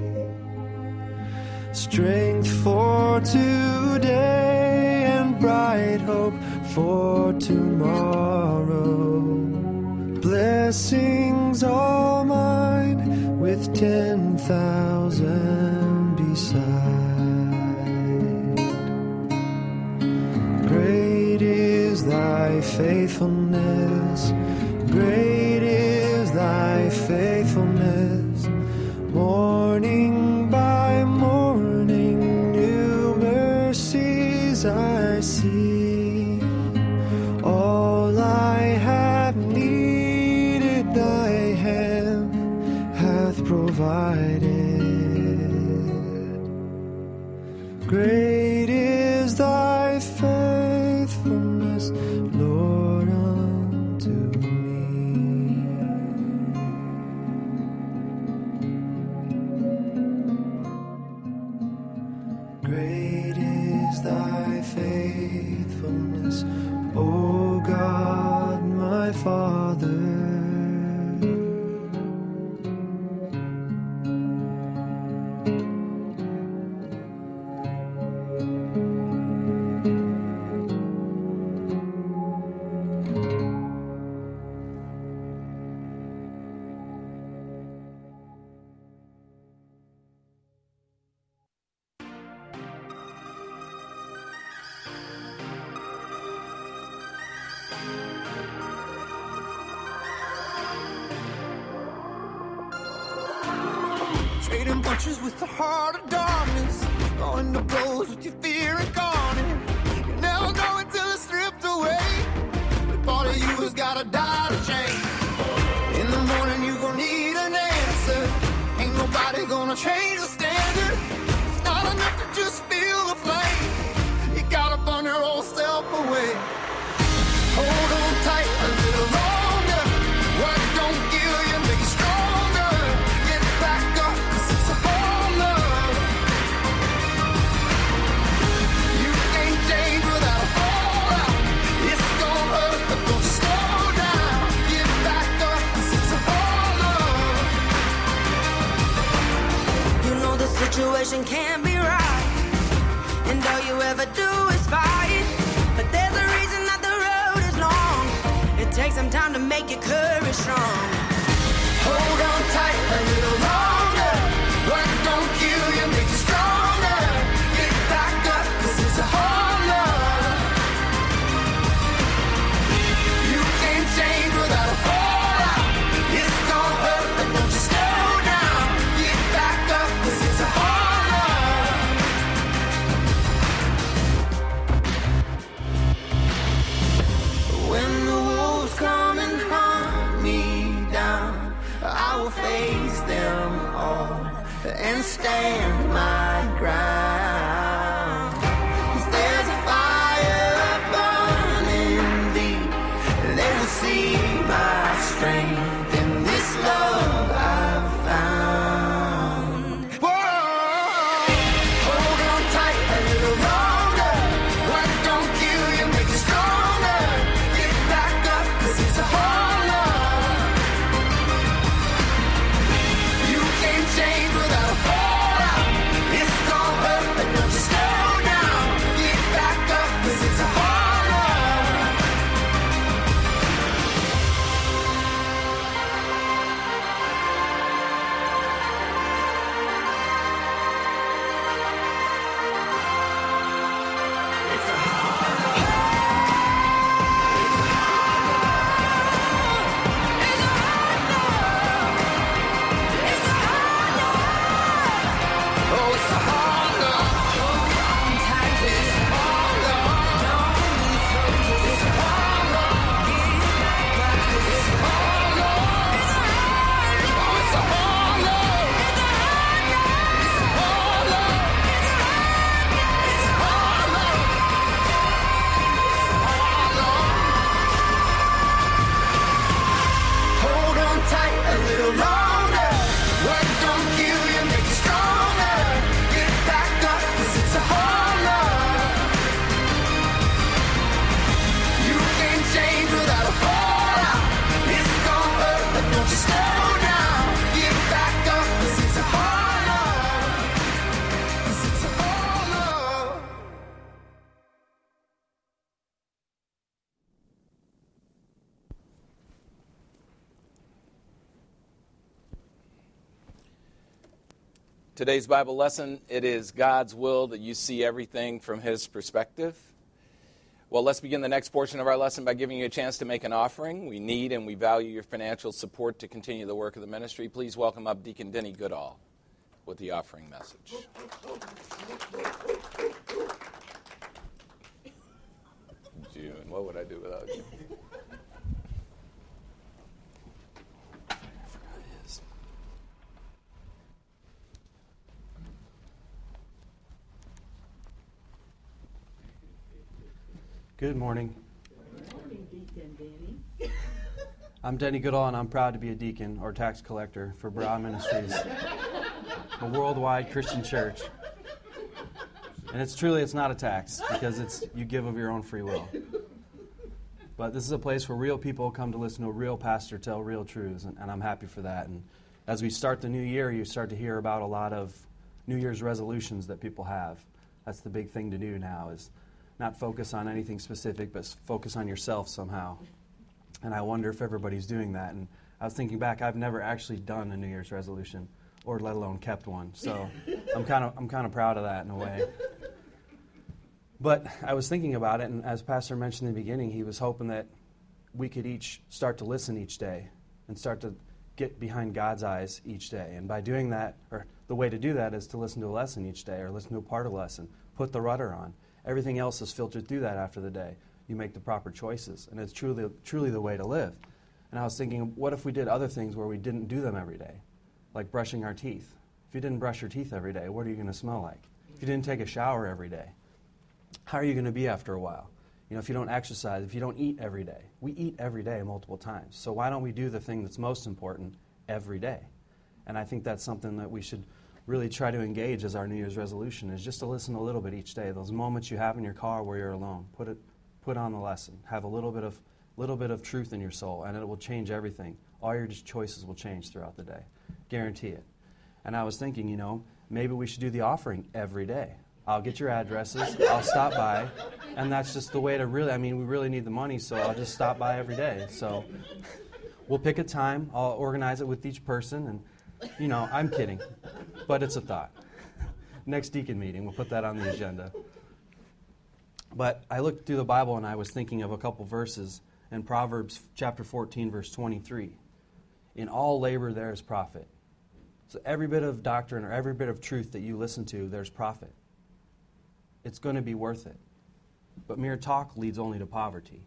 strength for today and bright hope for tomorrow, blessings all mine with ten thousand beside. Great is thy faithfulness, great is thy faithfulness. Morning by morning, new mercies I see. All I have needed, thy hand hath provided. Great is thy faithfulness, Lord, unto me. Great is thy faithfulness, O God, my Father. Trading punches with the heart of darkness, going to blows with your fear incarnate. You never know until it's stripped away. The part of you has gotta die to change. In the morning you gon' need an answer. Ain't nobody gonna change the standard. It's not enough to just feel the flame. You gotta burn your old self away. Hold on tight a little longer. What don't kill you make you stronger. Get back up, 'cause it's a whole love. situation can't be right, and all you ever do is fight. But there's a reason that the road is long. It takes some time to make your courage strong. Hold on tight a little longer. What don't kill you makes you stronger. Get back up, 'cause it's a hard love. You can't change without a fallout. It's gonna hurt, but don't you slow down. Get back up, 'cause it's a hard love. When the wolves come and hunt me down, I will face them all and stand my ground. 'Cause there's a fire burning deep. They will see my strength in this love I've found. Whoa! Hold on tight a little longer. What don't kill you makes you stronger. Get back up, 'cause it's a hard love. You can't change without a fallout. It's gonna hurt, but don't you slow down. Get back up, 'cause it's a hard love. It's a hard Oh, it's a hard love. Hold on tight, It's a hard love. don't lose hope, 'cause it's a hard love. Get back up, 'cause it's a hard love. Oh, it's a hard love. It's a hard love. It's a hard love. It's a hard love. Hold on tight a little longer. What don't kill you makes you stronger. Get back up, 'cause it's a hard love. You can't change without a fallout. It's gonna hurt, but don't you slow down. Get back up, 'cause it's a hard love. 'Cause it's a hard love. Today's Bible lesson, it is God's will that you see everything from His perspective. Well, let's begin the next portion of our lesson by giving you a chance to make an offering. We need and we value your financial support to continue the work of the ministry. Please welcome up Deacon Denny Goodall with the offering message. June, what would I do without you? Good morning. Good morning, Deacon Danny. I'm Denny Goodall, and I'm proud to be a deacon or tax collector for Barah Ministries, a worldwide Christian church. And it's truly, it's not a tax because it's you give of your own free will. But this is a place where real people come to listen to a real pastor tell real truths, and, and I'm happy for that. And as we start the new year, you start to hear about a lot of New Year's resolutions that people have. That's the big thing to do now, is not focus on anything specific, but focus on yourself somehow. And I wonder if everybody's doing that. And I was thinking back, I've never actually done a New Year's resolution, or let alone kept one. So I'm kind of I'm kind of proud of that in a way. But I was thinking about it, and as Pastor mentioned in the beginning, he was hoping that we could each start to listen each day and start to get behind God's eyes each day. And by doing that, or the way to do that is to listen to a lesson each day, or listen to a part of a lesson, put the rudder on. Everything else is filtered through that after the day. You make the proper choices, and it's truly truly the way to live. And I was thinking, what if we did other things where we didn't do them every day, like brushing our teeth? If you didn't brush your teeth every day, what are you going to smell like? If you didn't take a shower every day, how are you going to be after a while? You know, if you don't exercise, if you don't eat every day. We eat every day multiple times. So why don't we do the thing that's most important every day? And I think that's something that we should really try to engage as our New Year's resolution, is just to listen a little bit each day. Those moments you have in your car where you're alone, put it, put on the lesson. Have a little bit of, little bit of truth in your soul, and it will change everything. All your choices will change throughout the day. Guarantee it. And I was thinking, you know, maybe we should do the offering every day. I'll get your addresses, I'll stop by, and that's just the way to really, I mean, we really need the money, so I'll just stop by every day. So we'll pick a time, I'll organize it with each person, and, you know, I'm kidding, but it's a thought. Next deacon meeting, we'll put that on the agenda. But I looked through the Bible and I was thinking of a couple verses in Proverbs chapter fourteen, verse twenty-three. In all labor there is profit. So every bit of doctrine or every bit of truth that you listen to, there's profit. It's going to be worth it. But mere talk leads only to poverty.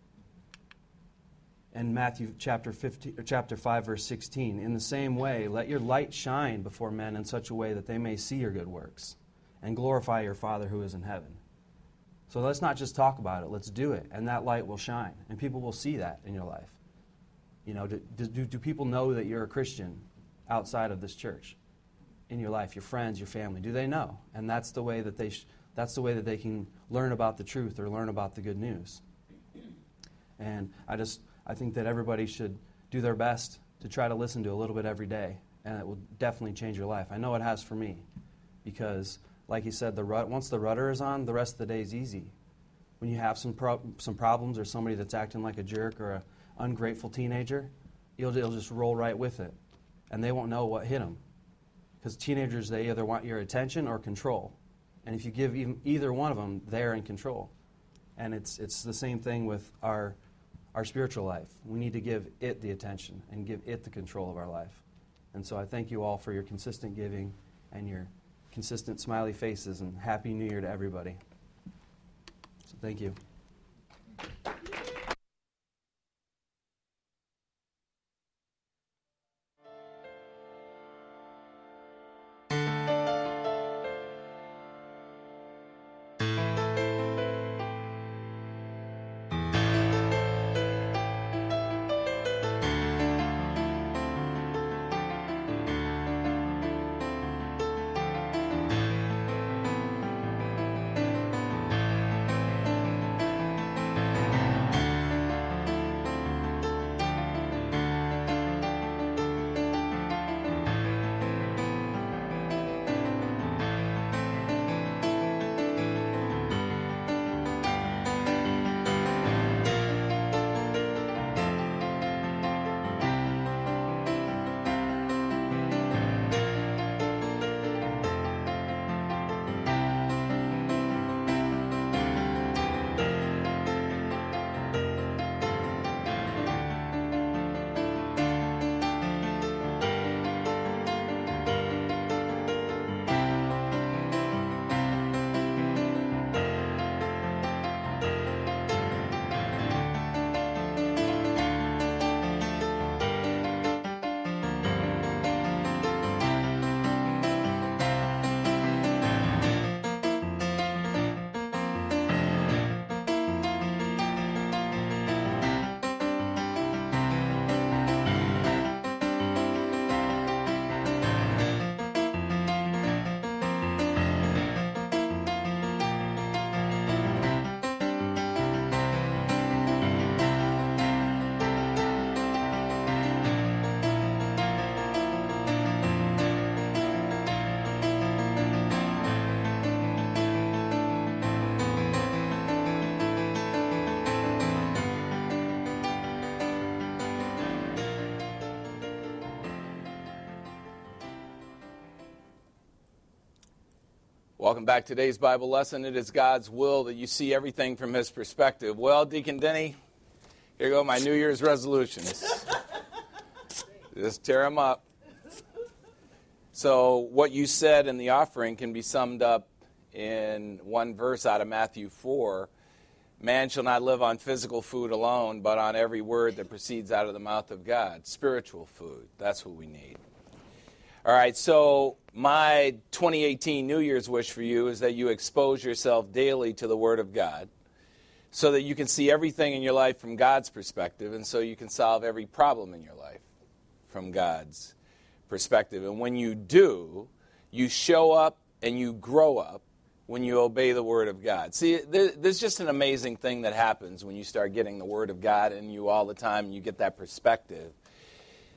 And Matthew chapter fifteen, or chapter five, verse sixteen, in the same way, let your light shine before men in such a way that they may see your good works and glorify your Father who is in heaven. So let's not just talk about it, let's do it, and that light will shine, and people will see that in your life. You know, do, do, do people know that you're a Christian outside of this church? In your life, your friends, your family, do they know? And that's the way that they sh- that's the way that they can learn about the truth or learn about the good news. And I just I think that everybody should do their best to try to listen to a little bit every day, and it will definitely change your life. I know it has for me, because like he said, the rut, once the rudder is on, the rest of the day is easy. When you have some pro- some problems or somebody that's acting like a jerk or an ungrateful teenager, you'll, you'll just roll right with it, and they won't know what hit them. Because teenagers, they either want your attention or control. And if you give even, either one of them, they're in control. And it's it's the same thing with our our spiritual life. We need to give it the attention and give it the control of our life. And so I thank you all for your consistent giving and your consistent smiley faces, and Happy New Year to everybody. So thank you. Welcome back to today's Bible lesson. It is God's will that you see everything from His perspective. Well, Deacon Denny, here go my New Year's resolutions. Just tear them up. So what you said in the offering can be summed up in one verse out of Matthew four. Man shall not live on physical food alone, but on every word that proceeds out of the mouth of God. Spiritual food. That's what we need. All right, so my twenty eighteen New Year's wish for you is that you expose yourself daily to the Word of God so that you can see everything in your life from God's perspective, and so you can solve every problem in your life from God's perspective. And when you do, you show up and you grow up when you obey the Word of God. See, there's just an amazing thing that happens when you start getting the Word of God in you all the time and you get that perspective.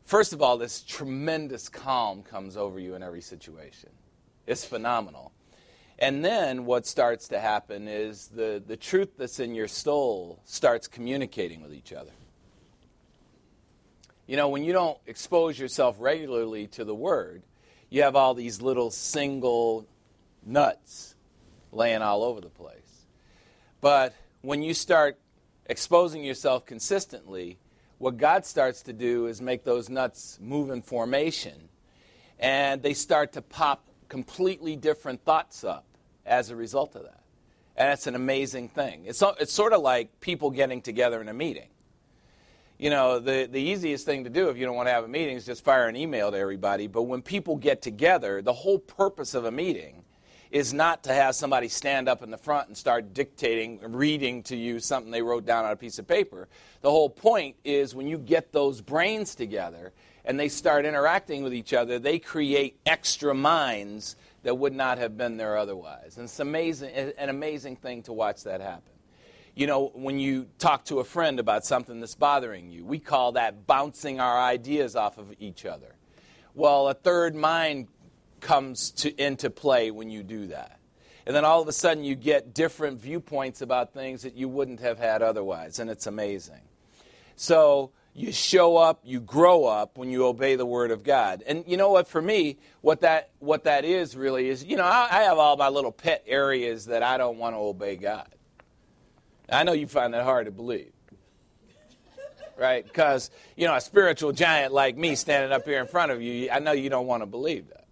first of all, this tremendous calm comes over you in every situation. It's phenomenal. And then what starts to happen is the, the truth that's in your soul starts communicating with each other. You know, when you don't expose yourself regularly to the Word, you have all these little single nuts laying all over the place. But when you start exposing yourself consistently, what God starts to do is make those nuts move in formation, and they start to pop completely different thoughts up as a result of that. And it's an amazing thing. It's, it's sort of like people getting together in a meeting. You know, the, the easiest thing to do if you don't want to have a meeting is just fire an email to everybody. But when people get together, the whole purpose of a meeting is not to have somebody stand up in the front and start dictating, reading to you something they wrote down on a piece of paper. The whole point is when you get those brains together and they start interacting with each other, they create extra minds that would not have been there otherwise. And it's amazing, an amazing thing to watch that happen. You know, when you talk to a friend about something that's bothering you, we call that bouncing our ideas off of each other. Well, a third mind comes to, into play when you do that. And then all of a sudden you get different viewpoints about things that you wouldn't have had otherwise, and it's amazing. So you show up, you grow up when you obey the Word of God. And you know what, for me, what that what that is really is, you know, I, I have all my little pet areas that I don't want to obey God. I know you find that hard to believe, right? Because, you know, a spiritual giant like me standing up here in front of you, I know you don't want to believe that.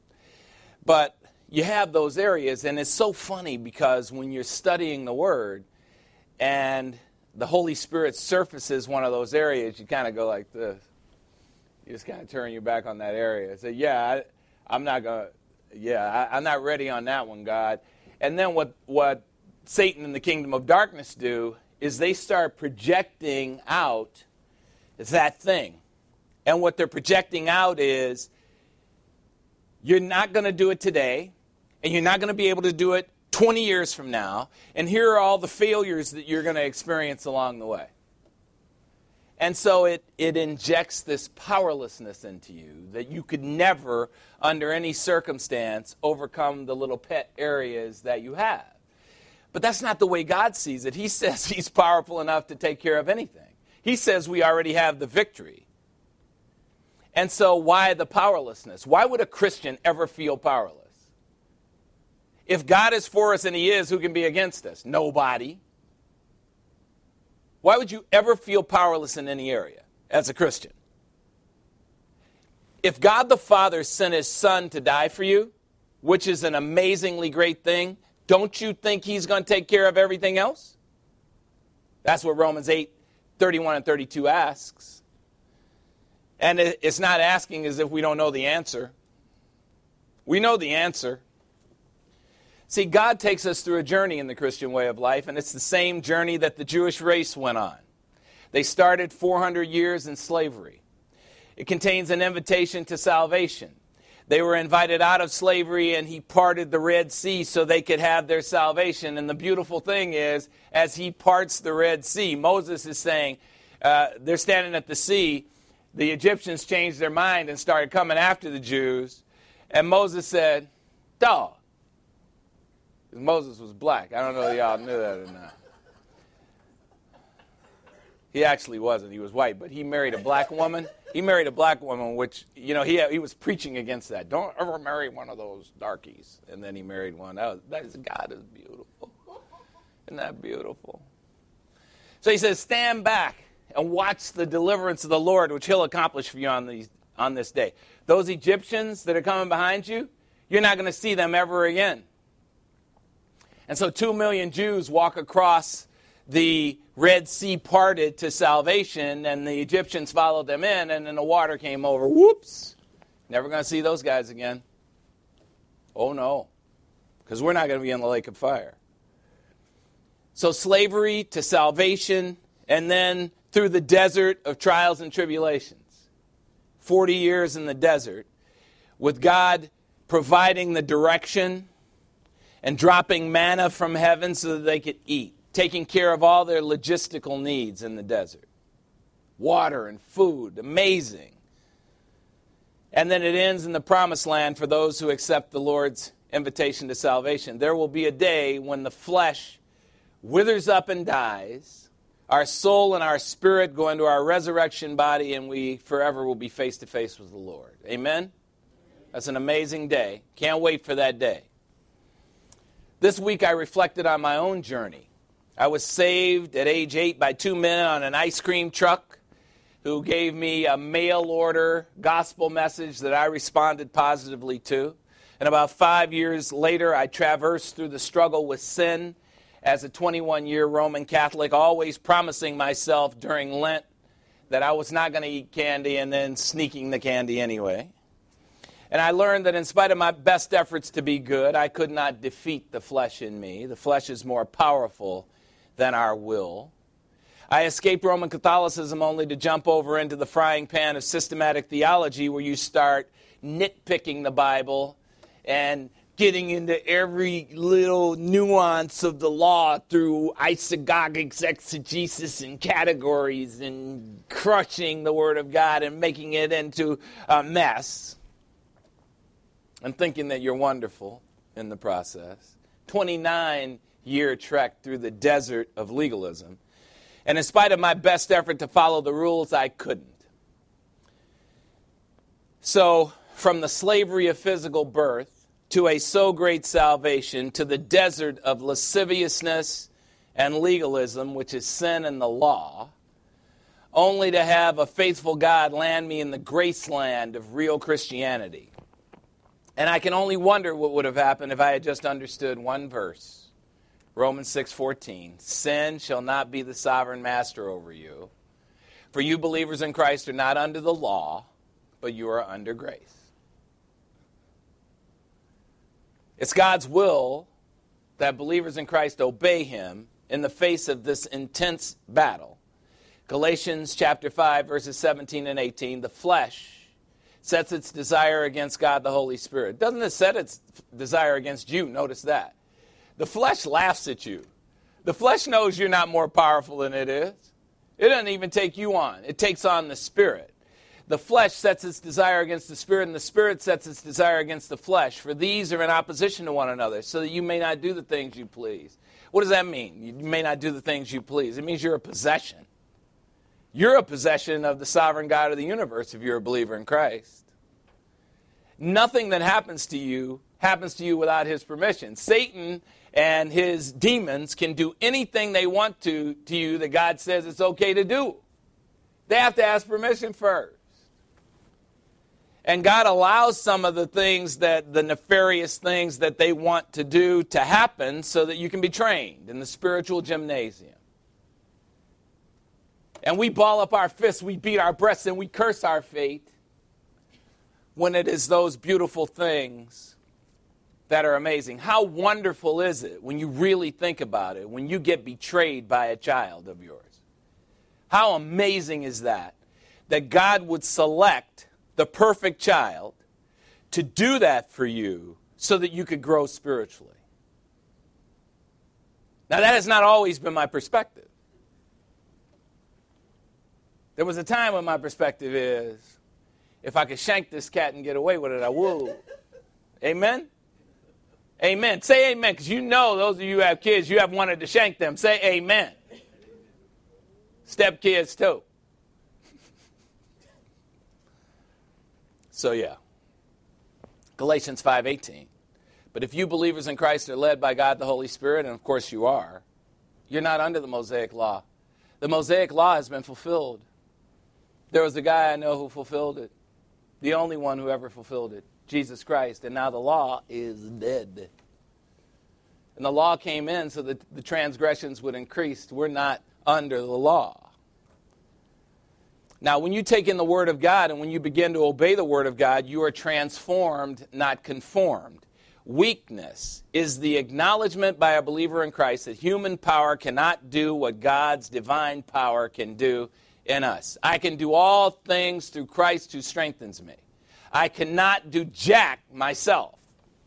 But you have those areas, and it's so funny because when you're studying the Word and the Holy Spirit surfaces one of those areas, you kind of go like this. You just kind of turn your back on that area and say, yeah, I, I'm not going to, yeah, I, I'm not ready on that one, God. And then what what Satan and the kingdom of darkness do is they start projecting out that thing. And what they're projecting out is you're not going to do it today, and you're not going to be able to do it twenty years from now, and here are all the failures that you're going to experience along the way. And so it, it injects this powerlessness into you that you could never, under any circumstance, overcome the little pet areas that you have. But that's not the way God sees it. He says He's powerful enough to take care of anything. He says we already have the victory. And so why the powerlessness? Why would a Christian ever feel powerless? If God is for us and He is, who can be against us? Nobody. Why would you ever feel powerless in any area as a Christian? If God the Father sent His Son to die for you, which is an amazingly great thing, don't you think He's going to take care of everything else? That's what Romans eight, thirty-one and thirty-two asks. And it's not asking as if we don't know the answer. We know the answer. See, God takes us through a journey in the Christian way of life, and it's the same journey that the Jewish race went on. They started four hundred years in slavery. It contains an invitation to salvation. They were invited out of slavery, and He parted the Red Sea so they could have their salvation. And the beautiful thing is, as He parts the Red Sea, Moses is saying, uh, they're standing at the sea. The Egyptians changed their mind and started coming after the Jews. And Moses said, dog. Moses was black. I don't know if y'all knew that or not. He actually wasn't. He was white, but he married a black woman. He married a black woman, which, you know, he he was preaching against that. Don't ever marry one of those darkies. And then he married one. That was, that is, God is beautiful. Isn't that beautiful? So he says, stand back and watch the deliverance of the Lord, which He'll accomplish for you on these on this day. Those Egyptians that are coming behind you, you're not going to see them ever again. And so two million Jews walk across the Red Sea parted to salvation, and the Egyptians followed them in, and then the water came over. Whoops! Never going to see those guys again. Oh, no. Because we're not going to be in the lake of fire. So slavery to salvation, and then through the desert of trials and tribulations. Forty years in the desert, with God providing the direction and dropping manna from heaven so that they could eat, taking care of all their logistical needs in the desert. Water and food, amazing. And then it ends in the promised land for those who accept the Lord's invitation to salvation. There will be a day when the flesh withers up and dies, our soul and our spirit go into our resurrection body, and we forever will be face to face with the Lord. Amen? That's an amazing day. Can't wait for that day. This week I reflected on my own journey. I was saved at age eight by two men on an ice cream truck who gave me a mail order gospel message that I responded positively to. And about five years later, I traversed through the struggle with sin as a twenty-one-year Roman Catholic, always promising myself during Lent that I was not going to eat candy and then sneaking the candy anyway. And I learned that in spite of my best efforts to be good, I could not defeat the flesh in me. The flesh is more powerful than our will. I escaped Roman Catholicism only to jump over into the frying pan of systematic theology, where you start nitpicking the Bible and getting into every little nuance of the law through isagogic exegesis and categories and crushing the Word of God and making it into a mess and thinking that you're wonderful in the process. twenty-nine-year trek through the desert of legalism. And in spite of my best effort to follow the rules, I couldn't. So, from the slavery of physical birth to a so great salvation, to the desert of lasciviousness and legalism, which is sin and the law, only to have a faithful God land me in the graceland of real Christianity. And I can only wonder what would have happened if I had just understood one verse. Romans six fourteen, sin shall not be the sovereign master over you. For you believers in Christ are not under the law, but you are under grace. It's God's will that believers in Christ obey him in the face of this intense battle. Galatians chapter five, verses seventeen and eighteen, the flesh sets its desire against God the Holy Spirit. Doesn't it set its desire against you? Notice that. The flesh laughs at you. The flesh knows you're not more powerful than it is. It doesn't even take you on. It takes on the Spirit. The flesh sets its desire against the Spirit, and the Spirit sets its desire against the flesh. For these are in opposition to one another, so that you may not do the things you please. What does that mean? You may not do the things you please. It means you're a possession. You're a possession of the sovereign God of the universe if you're a believer in Christ. Nothing that happens to you happens to you without his permission. Satan and his demons can do anything they want to to you that God says it's okay to do. They have to ask permission first. And God allows some of the things that, the nefarious things that they want to do to happen so that you can be trained in the spiritual gymnasium. And we ball up our fists, we beat our breasts, and we curse our fate when it is those beautiful things that are amazing. How wonderful is it when you really think about it, when you get betrayed by a child of yours? How amazing is that, that God would select the perfect child to do that for you so that you could grow spiritually. Now, that has not always been my perspective. There was a time when my perspective is, if I could shank this cat and get away with it, I would. Amen? Amen. Say amen, because you know those of you who have kids, you have wanted to shank them. Say amen. Step kids too. So yeah. Galatians five eighteen. But if you believers in Christ are led by God the Holy Spirit, and of course you are, you're not under the Mosaic law. The Mosaic law has been fulfilled. There was a guy I know who fulfilled it. The only one who ever fulfilled it. Jesus Christ, and now the law is dead. And the law came in so that the transgressions would increase. We're not under the law. Now, when you take in the Word of God and when you begin to obey the Word of God, you are transformed, not conformed. Weakness is the acknowledgement by a believer in Christ that human power cannot do what God's divine power can do in us. I can do all things through Christ who strengthens me. I cannot do jack myself.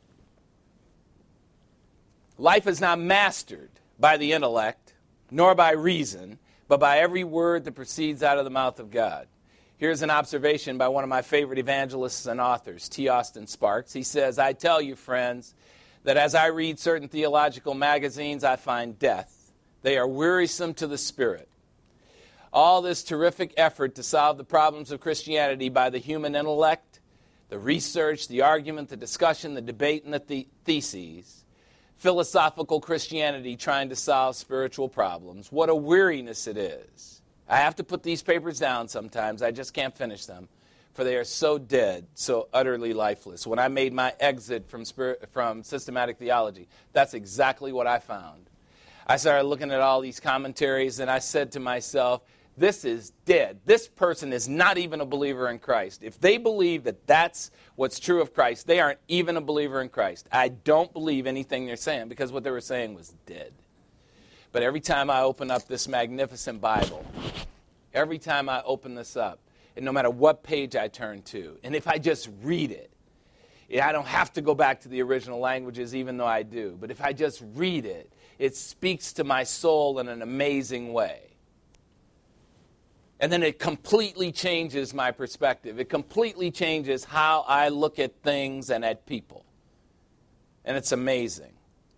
Life is not mastered by the intellect, nor by reason, but by every word that proceeds out of the mouth of God. Here's an observation by one of my favorite evangelists and authors, T. Austin Sparks. He says, I tell you, friends, that as I read certain theological magazines, I find death. They are wearisome to the spirit. All this terrific effort to solve the problems of Christianity by the human intellect, the research, the argument, the discussion, the debate, and the, the theses, philosophical Christianity trying to solve spiritual problems, what a weariness it is. I have to put these papers down sometimes. I just can't finish them, for they are so dead, so utterly lifeless. When I made my exit from spirit, from systematic theology, that's exactly what I found. I started looking at all these commentaries, and I said to myself, this is dead. This person is not even a believer in Christ. If they believe that that's what's true of Christ, they aren't even a believer in Christ. I don't believe anything they're saying, because what they were saying was dead. But every time I open up this magnificent Bible, every time I open this up, and no matter what page I turn to, and if I just read it, I don't have to go back to the original languages, even though I do. But if I just read it, it speaks to my soul in an amazing way. And then it completely changes my perspective. It completely changes how I look at things and at people. And it's amazing.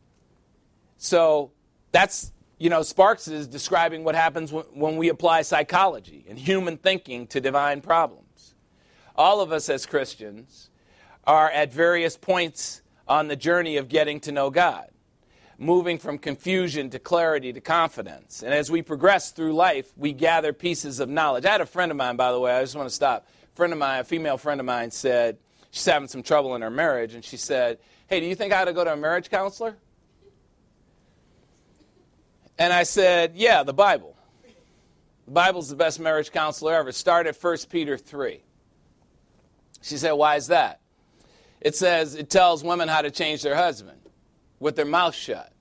So that's... You know, Sparks is describing what happens when we apply psychology and human thinking to divine problems. All of us as Christians are at various points on the journey of getting to know God, moving from confusion to clarity to confidence. And as we progress through life, we gather pieces of knowledge. I had a friend of mine, by the way, I just want to stop. A friend of mine, a female friend of mine said she's having some trouble in her marriage, and she said, hey, do you think I ought to go to a marriage counselor? And I said, yeah, the Bible. The Bible's the best marriage counselor ever. Start at First Peter three. She said, why is that? It says, it tells women how to change their husband with their mouth shut.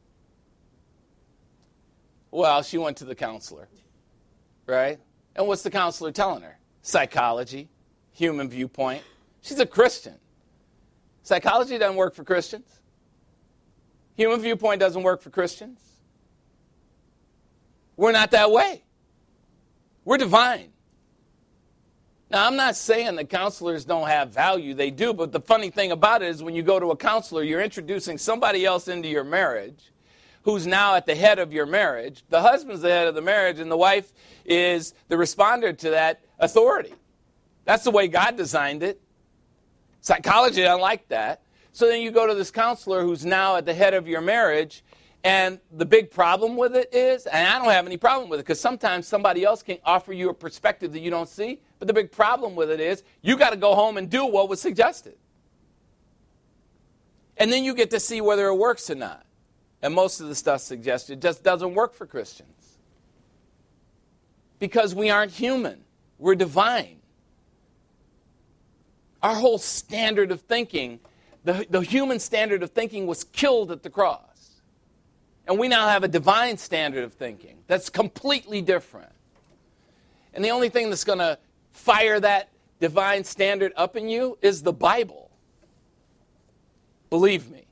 Well, she went to the counselor, right? And what's the counselor telling her? Psychology, human viewpoint. She's a Christian. Psychology doesn't work for Christians. Human viewpoint doesn't work for Christians. We're not that way. We're divine. Now, I'm not saying that counselors don't have value. They do, but the funny thing about it is when you go to a counselor, you're introducing somebody else into your marriage who's now at the head of your marriage. The husband's the head of the marriage, and the wife is the responder to that authority. That's the way God designed it. Psychology doesn't like that. So then you go to this counselor who's now at the head of your marriage. And the big problem with it is, and I don't have any problem with it, because sometimes somebody else can offer you a perspective that you don't see, but the big problem with it is, you got to go home and do what was suggested. And then you get to see whether it works or not. And most of the stuff suggested just doesn't work for Christians. Because we aren't human. We're divine. Our whole standard of thinking, the, the human standard of thinking was killed at the cross. And we now have a divine standard of thinking that's completely different. And the only thing that's going to fire that divine standard up in you is the Bible. Believe me.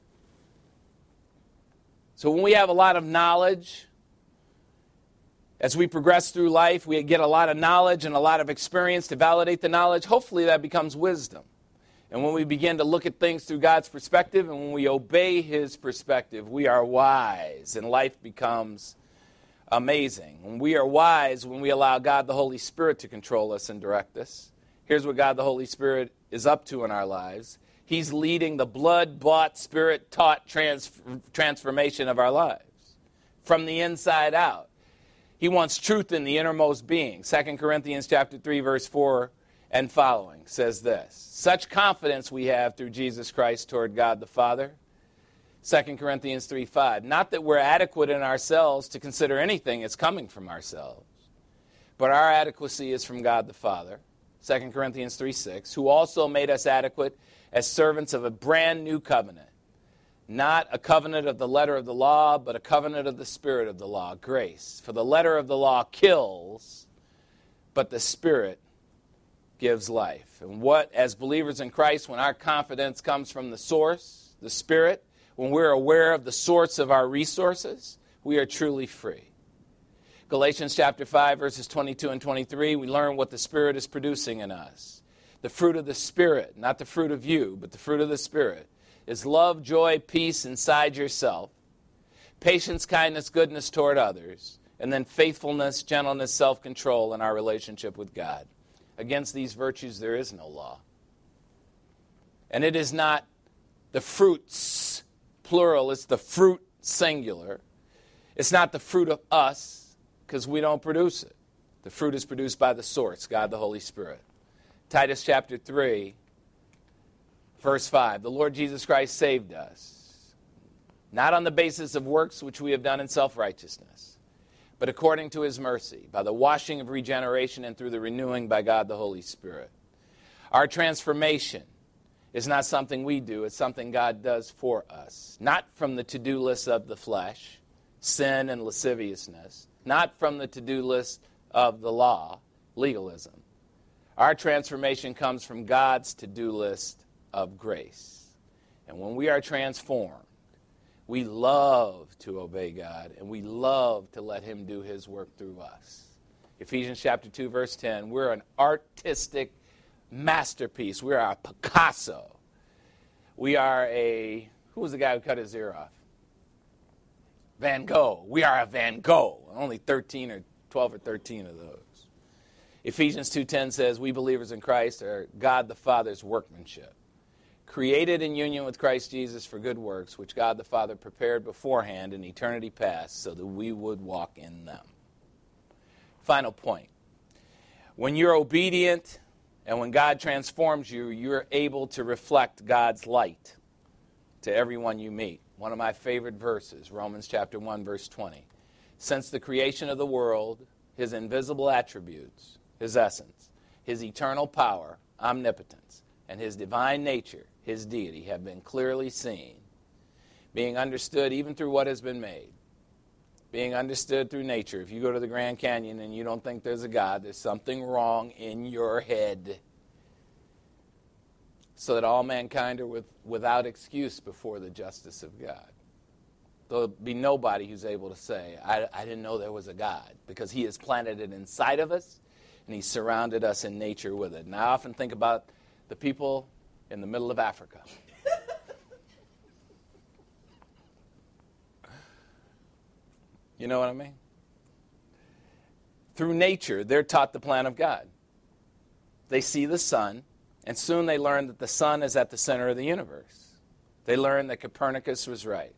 So when we have a lot of knowledge, as we progress through life, we get a lot of knowledge and a lot of experience to validate the knowledge. Hopefully that becomes wisdom. And when we begin to look at things through God's perspective and when we obey His perspective, we are wise and life becomes amazing. When we are wise, when we allow God the Holy Spirit to control us and direct us, here's what God the Holy Spirit is up to in our lives. He's leading the blood-bought, Spirit-taught trans- transformation of our lives from the inside out. He wants truth in the innermost being. Second Corinthians chapter three, verse four and following says this. Such confidence we have through Jesus Christ toward God the Father. Second Corinthians three five. Not that we're adequate in ourselves to consider anything as coming from ourselves, but our adequacy is from God the Father. Second Corinthians three six. Who also made us adequate as servants of a brand new covenant. Not a covenant of the letter of the law, but a covenant of the Spirit of the law, grace. For the letter of the law kills, but the Spirit gives life. And what, as believers in Christ, when our confidence comes from the source, the Spirit, when we're aware of the source of our resources, we are truly free. Galatians chapter five, verses twenty-two and twenty-three, we learn what the Spirit is producing in us. The fruit of the Spirit, not the fruit of you, but the fruit of the Spirit, is love, joy, peace inside yourself, patience, kindness, goodness toward others, and then faithfulness, gentleness, self-control in our relationship with God. Against these virtues there is no law. And it is not the fruits, plural, it's the fruit, singular. It's not the fruit of us, because we don't produce it. The fruit is produced by the source, God the Holy Spirit. Titus chapter three, verse five, the Lord Jesus Christ saved us, not on the basis of works which we have done in self-righteousness, but according to his mercy, by the washing of regeneration and through the renewing by God the Holy Spirit. Our transformation is not something we do, it's something God does for us. Not from the to-do list of the flesh, sin and lasciviousness, not from the to-do list of the law, legalism. Our transformation comes from God's to-do list of grace. And when we are transformed, we love to obey God, and we love to let him do his work through us. Ephesians chapter two, verse ten, we're an artistic masterpiece. We're a Picasso. We are a, who was the guy who cut his ear off? Van Gogh. We are a Van Gogh. Only thirteen or twelve or thirteen of those. Ephesians two ten says, we believers in Christ are God the Father's workmanship, created in union with Christ Jesus for good works, which God the Father prepared beforehand in eternity past so that we would walk in them. Final point. When you're obedient and when God transforms you, you're able to reflect God's light to everyone you meet. One of my favorite verses, Romans chapter one, verse twenty. Since the creation of the world, his invisible attributes, his essence, his eternal power, omnipotence, and his divine nature, his deity, have been clearly seen, being understood even through what has been made, being understood through nature. If you go to the Grand Canyon and you don't think there's a God, there's something wrong in your head. So that all mankind are with, without excuse before the justice of God. There'll be nobody who's able to say, I, I didn't know there was a God, because he has planted it inside of us, and he's surrounded us in nature with it. And I often think about the people in the middle of Africa. You know what I mean? Through nature, they're taught the plan of God. They see the sun, and soon they learn that the sun is at the center of the universe. They learn that Copernicus was right.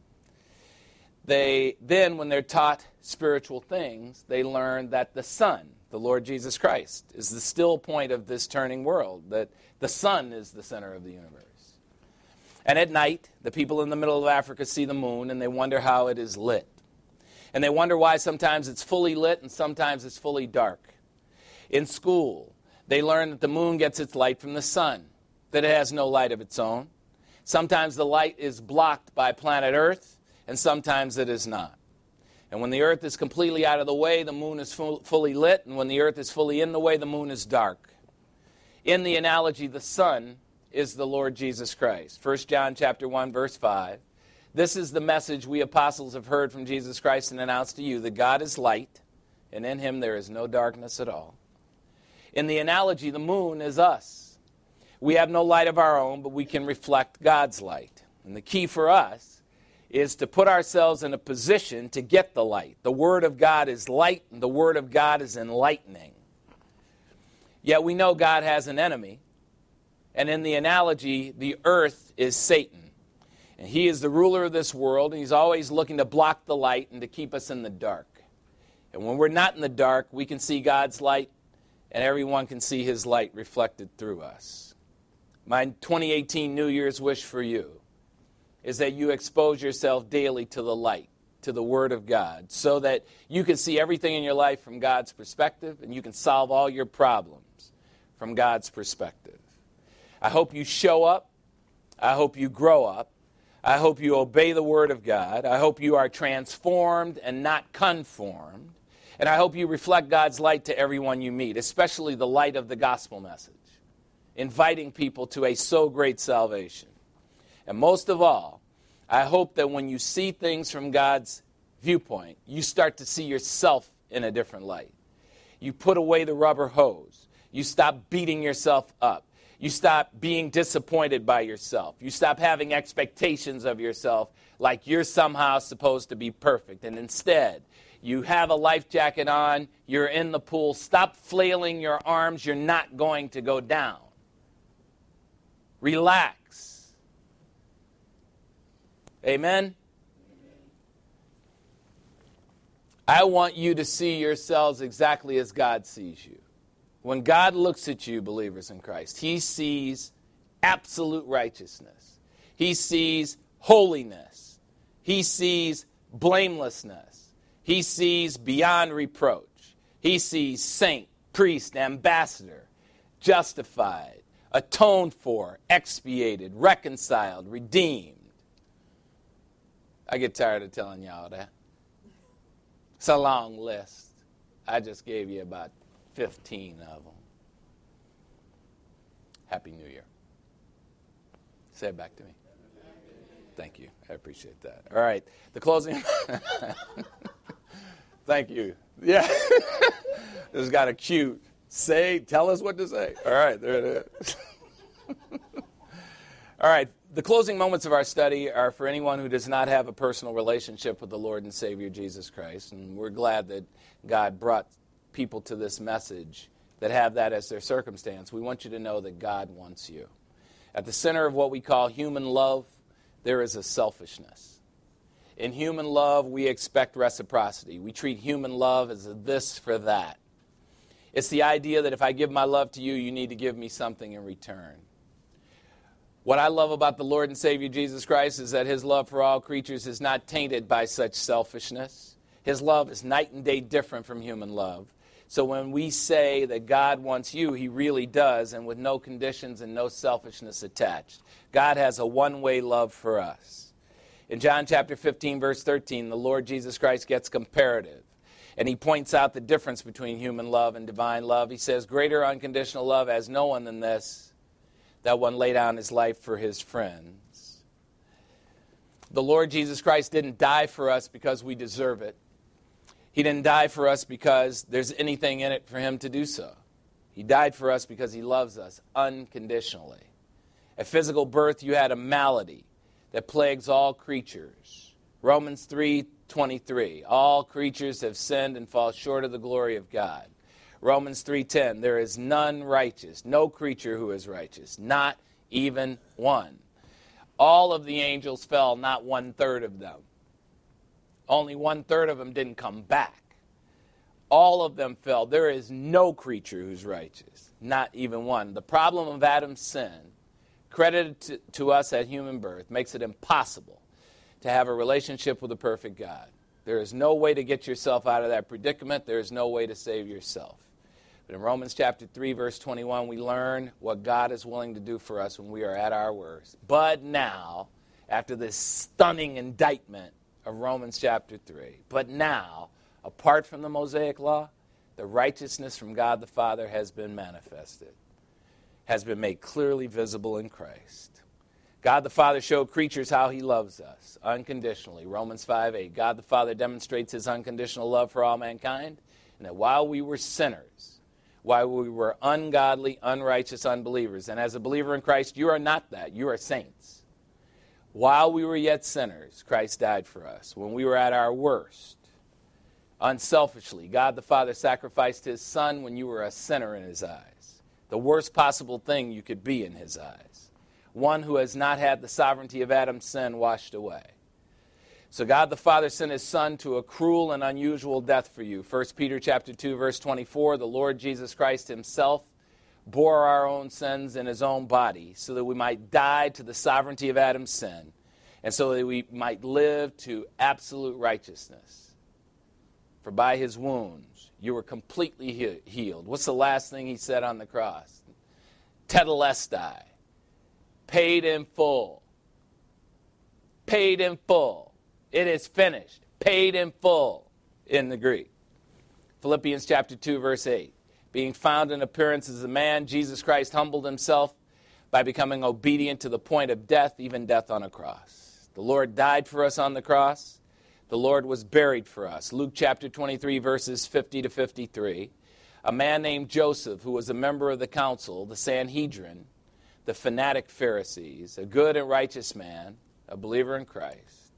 They then, when they're taught spiritual things, they learn that the Son, the Lord Jesus Christ, is the still point of this turning world, that the sun is the center of the universe. And at night, the people in the middle of Africa see the moon, and they wonder how it is lit. And they wonder why sometimes it's fully lit and sometimes it's fully dark. In school, they learn that the moon gets its light from the sun, that it has no light of its own. Sometimes the light is blocked by planet Earth, and sometimes it is not. And when the Earth is completely out of the way, the moon is full, fully lit, and when the Earth is fully in the way, the moon is dark. In the analogy, the sun is the Lord Jesus Christ. First John chapter one, verse five. This is the message we apostles have heard from Jesus Christ and announced to you, that God is light, and in him there is no darkness at all. In the analogy, the moon is us. We have no light of our own, but we can reflect God's light. And the key for us is to put ourselves in a position to get the light. The Word of God is light, and the Word of God is enlightening. Yet we know God has an enemy, and in the analogy, the earth is Satan. And he is the ruler of this world, and he's always looking to block the light and to keep us in the dark. And when we're not in the dark, we can see God's light, and everyone can see his light reflected through us. My twenty eighteen New Year's wish for you is that you expose yourself daily to the light, to the Word of God, so that you can see everything in your life from God's perspective, and you can solve all your problems from God's perspective. I hope you show up. I hope you grow up. I hope you obey the Word of God. I hope you are transformed and not conformed. And I hope you reflect God's light to everyone you meet, especially the light of the gospel message, inviting people to a so great salvation. And most of all, I hope that when you see things from God's viewpoint, you start to see yourself in a different light. You put away the rubber hose. You stop beating yourself up. You stop being disappointed by yourself. You stop having expectations of yourself like you're somehow supposed to be perfect. And instead, you have a life jacket on, you're in the pool, stop flailing your arms, you're not going to go down. Relax. Amen? I want you to see yourselves exactly as God sees you. When God looks at you, believers in Christ, he sees absolute righteousness. He sees holiness. He sees blamelessness. He sees beyond reproach. He sees saint, priest, ambassador, justified, atoned for, expiated, reconciled, redeemed. I get tired of telling y'all that. It's a long list. I just gave you about fifteen of them. Happy New Year. Say it back to me. Thank you. I appreciate that. All right. The closing. Thank you. Yeah. This has got a cue. Say, tell us what to say. All right. There it is. All right. The closing moments of our study are for anyone who does not have a personal relationship with the Lord and Savior Jesus Christ. And we're glad that God brought people to this message that have that as their circumstance. We want you to know that God wants you. At the center of what we call human love, there is a selfishness. In human love, we expect reciprocity. We treat human love as a this for that. It's the idea that if I give my love to you, you need to give me something in return. What I love about the Lord and Savior Jesus Christ is that his love for all creatures is not tainted by such selfishness. His love is night and day different from human love. So when we say that God wants you, he really does, and with no conditions and no selfishness attached. God has a one-way love for us. In John chapter fifteen, verse thirteen, the Lord Jesus Christ gets comparative, and he points out the difference between human love and divine love. He says, greater unconditional love has no one than this, that one lay down his life for his friends. The Lord Jesus Christ didn't die for us because we deserve it. He didn't die for us because there's anything in it for him to do so. He died for us because he loves us unconditionally. At physical birth, you had a malady that plagues all creatures. Romans three twenty-three, all creatures have sinned and fall short of the glory of God. Romans three ten, there is none righteous, no creature who is righteous, not even one. All of the angels fell, not one-third of them. Only one-third of them didn't come back. All of them fell. There is no creature who's righteous, not even one. The problem of Adam's sin, credited to, to us at human birth, makes it impossible to have a relationship with a perfect God. There is no way to get yourself out of that predicament. There is no way to save yourself. But in Romans chapter three, verse twenty-one, we learn what God is willing to do for us when we are at our worst. But now, after this stunning indictment of Romans chapter three, but now, apart from the Mosaic law, the righteousness from God the Father has been manifested, has been made clearly visible in Christ. God the Father showed creatures how he loves us unconditionally. Romans five eight, God the Father demonstrates his unconditional love for all mankind, and that while we were sinners, while we were ungodly, unrighteous unbelievers, and as a believer in Christ, you are not that. You are saints. While we were yet sinners, Christ died for us. When we were at our worst, unselfishly, God the Father sacrificed his Son when you were a sinner in his eyes. The worst possible thing you could be in his eyes. One who has not had the sovereignty of Adam's sin washed away. So God the Father sent his Son to a cruel and unusual death for you. First Peter chapter two, verse twenty-four, the Lord Jesus Christ himself bore our own sins in his own body so that we might die to the sovereignty of Adam's sin and so that we might live to absolute righteousness. For by his wounds you were completely he- healed. What's the last thing he said on the cross? Tetelestai. Paid in full. Paid in full. It is finished. Paid in full in the Greek. Philippians chapter two, verse eight. Being found in appearance as a man, Jesus Christ humbled himself by becoming obedient to the point of death, even death on a cross. The Lord died for us on the cross. the Lord was buried for us. Luke chapter twenty-three, verses fifty to fifty-three. A man named Joseph, who was a member of the council, the Sanhedrin, the fanatic Pharisees, a good and righteous man, a believer in Christ,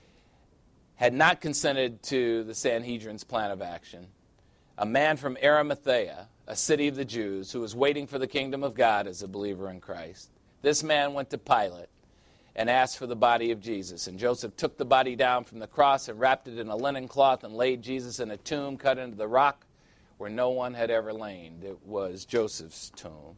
had not consented to the Sanhedrin's plan of action. A man from Arimathea, a city of the Jews, who was waiting for the kingdom of God as a believer in Christ. This man went to Pilate and asked for the body of Jesus. And Joseph took the body down from the cross and wrapped it in a linen cloth and laid Jesus in a tomb cut into the rock where no one had ever lain. It was Joseph's tomb.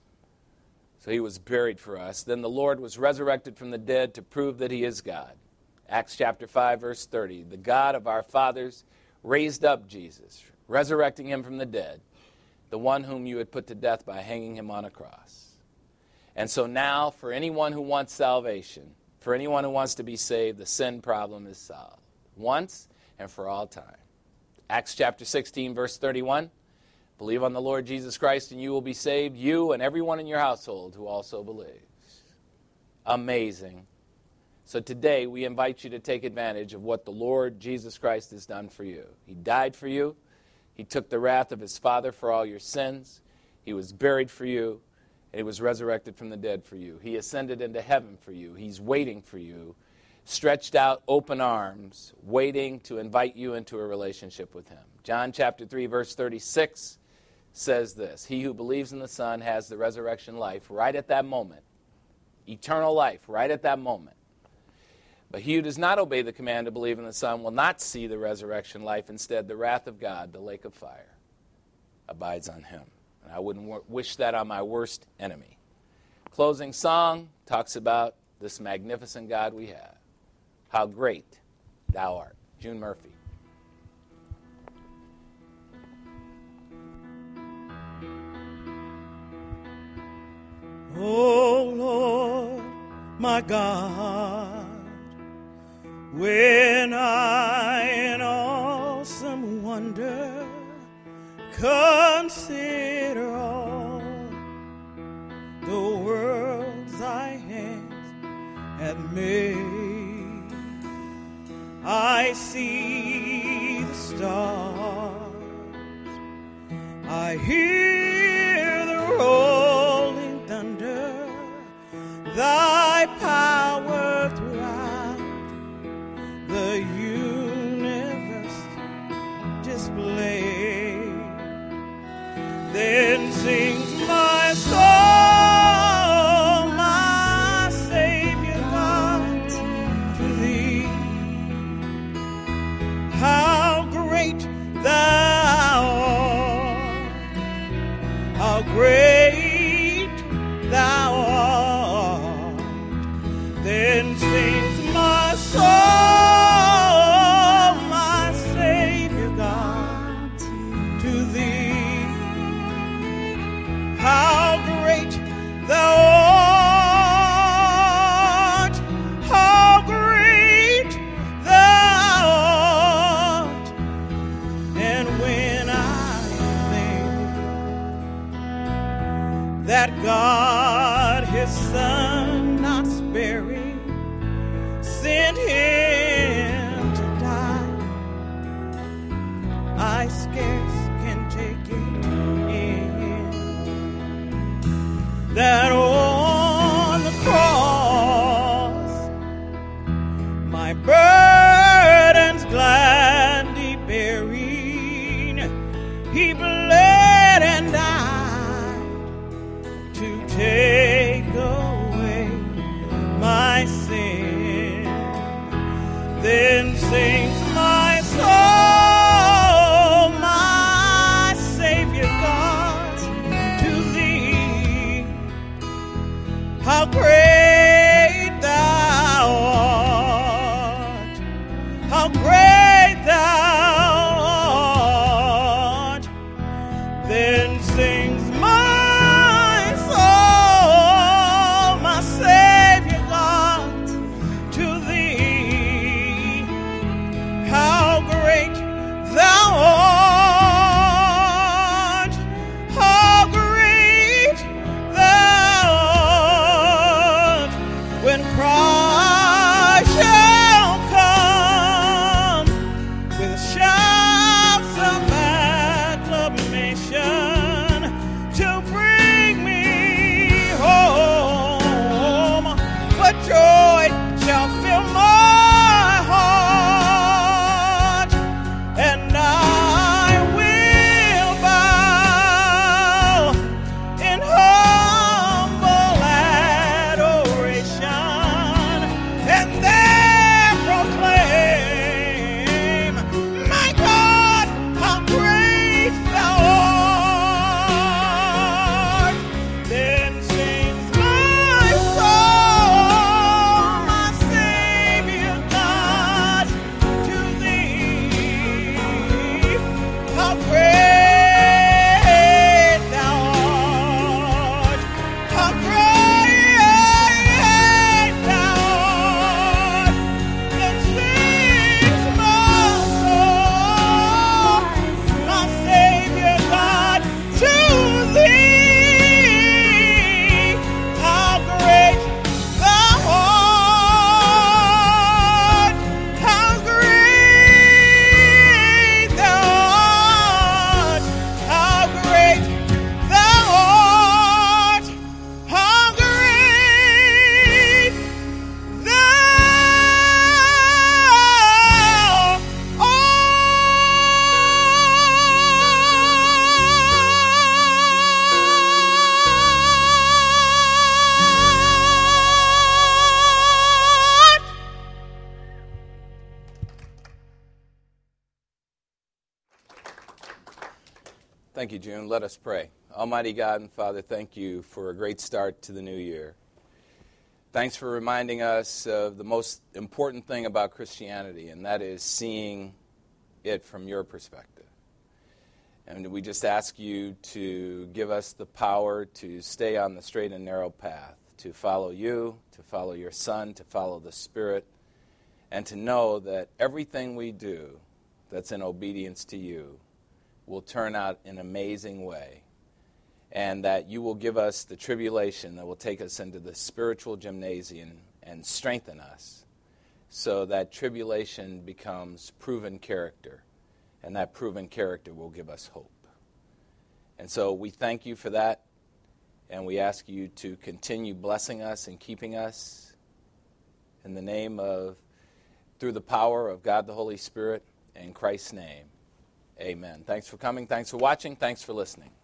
So he was buried for us. Then the Lord was resurrected from the dead to prove that he is God. Acts chapter five, verse thirty. The God of our fathers raised up Jesus, resurrecting him from the dead, the one whom you had put to death by hanging him on a cross. And so now, for anyone who wants salvation, for anyone who wants to be saved, the sin problem is solved, once and for all time. Acts chapter sixteen, verse thirty-one, believe on the Lord Jesus Christ and you will be saved, you and everyone in your household who also believes. Amazing. So today we invite you to take advantage of what the Lord Jesus Christ has done for you. He died for you. He took the wrath of his Father for all your sins. He was buried for you, and he was resurrected from the dead for you. He ascended into heaven for you. He's waiting for you, stretched out open arms, waiting to invite you into a relationship with him. John chapter three, verse thirty-six says this, he who believes in the Son has the resurrection life right at that moment, eternal life right at that moment. But he who does not obey the command to believe in the Son will not see the resurrection life. Instead, the wrath of God, the lake of fire, abides on him. And I wouldn't w- wish that on my worst enemy. Closing song talks about this magnificent God we have. How great thou art. June Murphy. Oh Lord, my God, when I in awesome wonder consider all the worlds thy hands have made, I see the stars, I hear the rolling thunder, thy power throughout the universe display. Then sings my soul, my Savior God, to thee. How great thou art, how great thou art. Then sings my soul, my Savior God, to thee. How great thou art, how great thou art. And when I think that God his Son not sparing sent him to die, I scarce can take it in, that on the cross my burdens gladly bearing, he bled and died to take away my sin. Then sings my soul, my Savior God, to thee. How great thou art, how great thou art. Then sings my soul, my Savior God, to thee. How great thou art, how great thou art. Thank you, June. Let us pray. Almighty God and Father, thank you for a great start to the new year. Thanks for reminding us of the most important thing about Christianity, and that is seeing it from your perspective. And we just ask you to give us the power to stay on the straight and narrow path, to follow you, to follow your Son, to follow the Spirit, and to know that everything we do that's in obedience to you will turn out in an amazing way, and that you will give us the tribulation that will take us into the spiritual gymnasium and strengthen us so that tribulation becomes proven character, and that proven character will give us hope. And so we thank you for that, and we ask you to continue blessing us and keeping us in the name of, through the power of God the Holy Spirit, in Christ's name. Amen. Thanks for coming. Thanks for watching. Thanks for listening.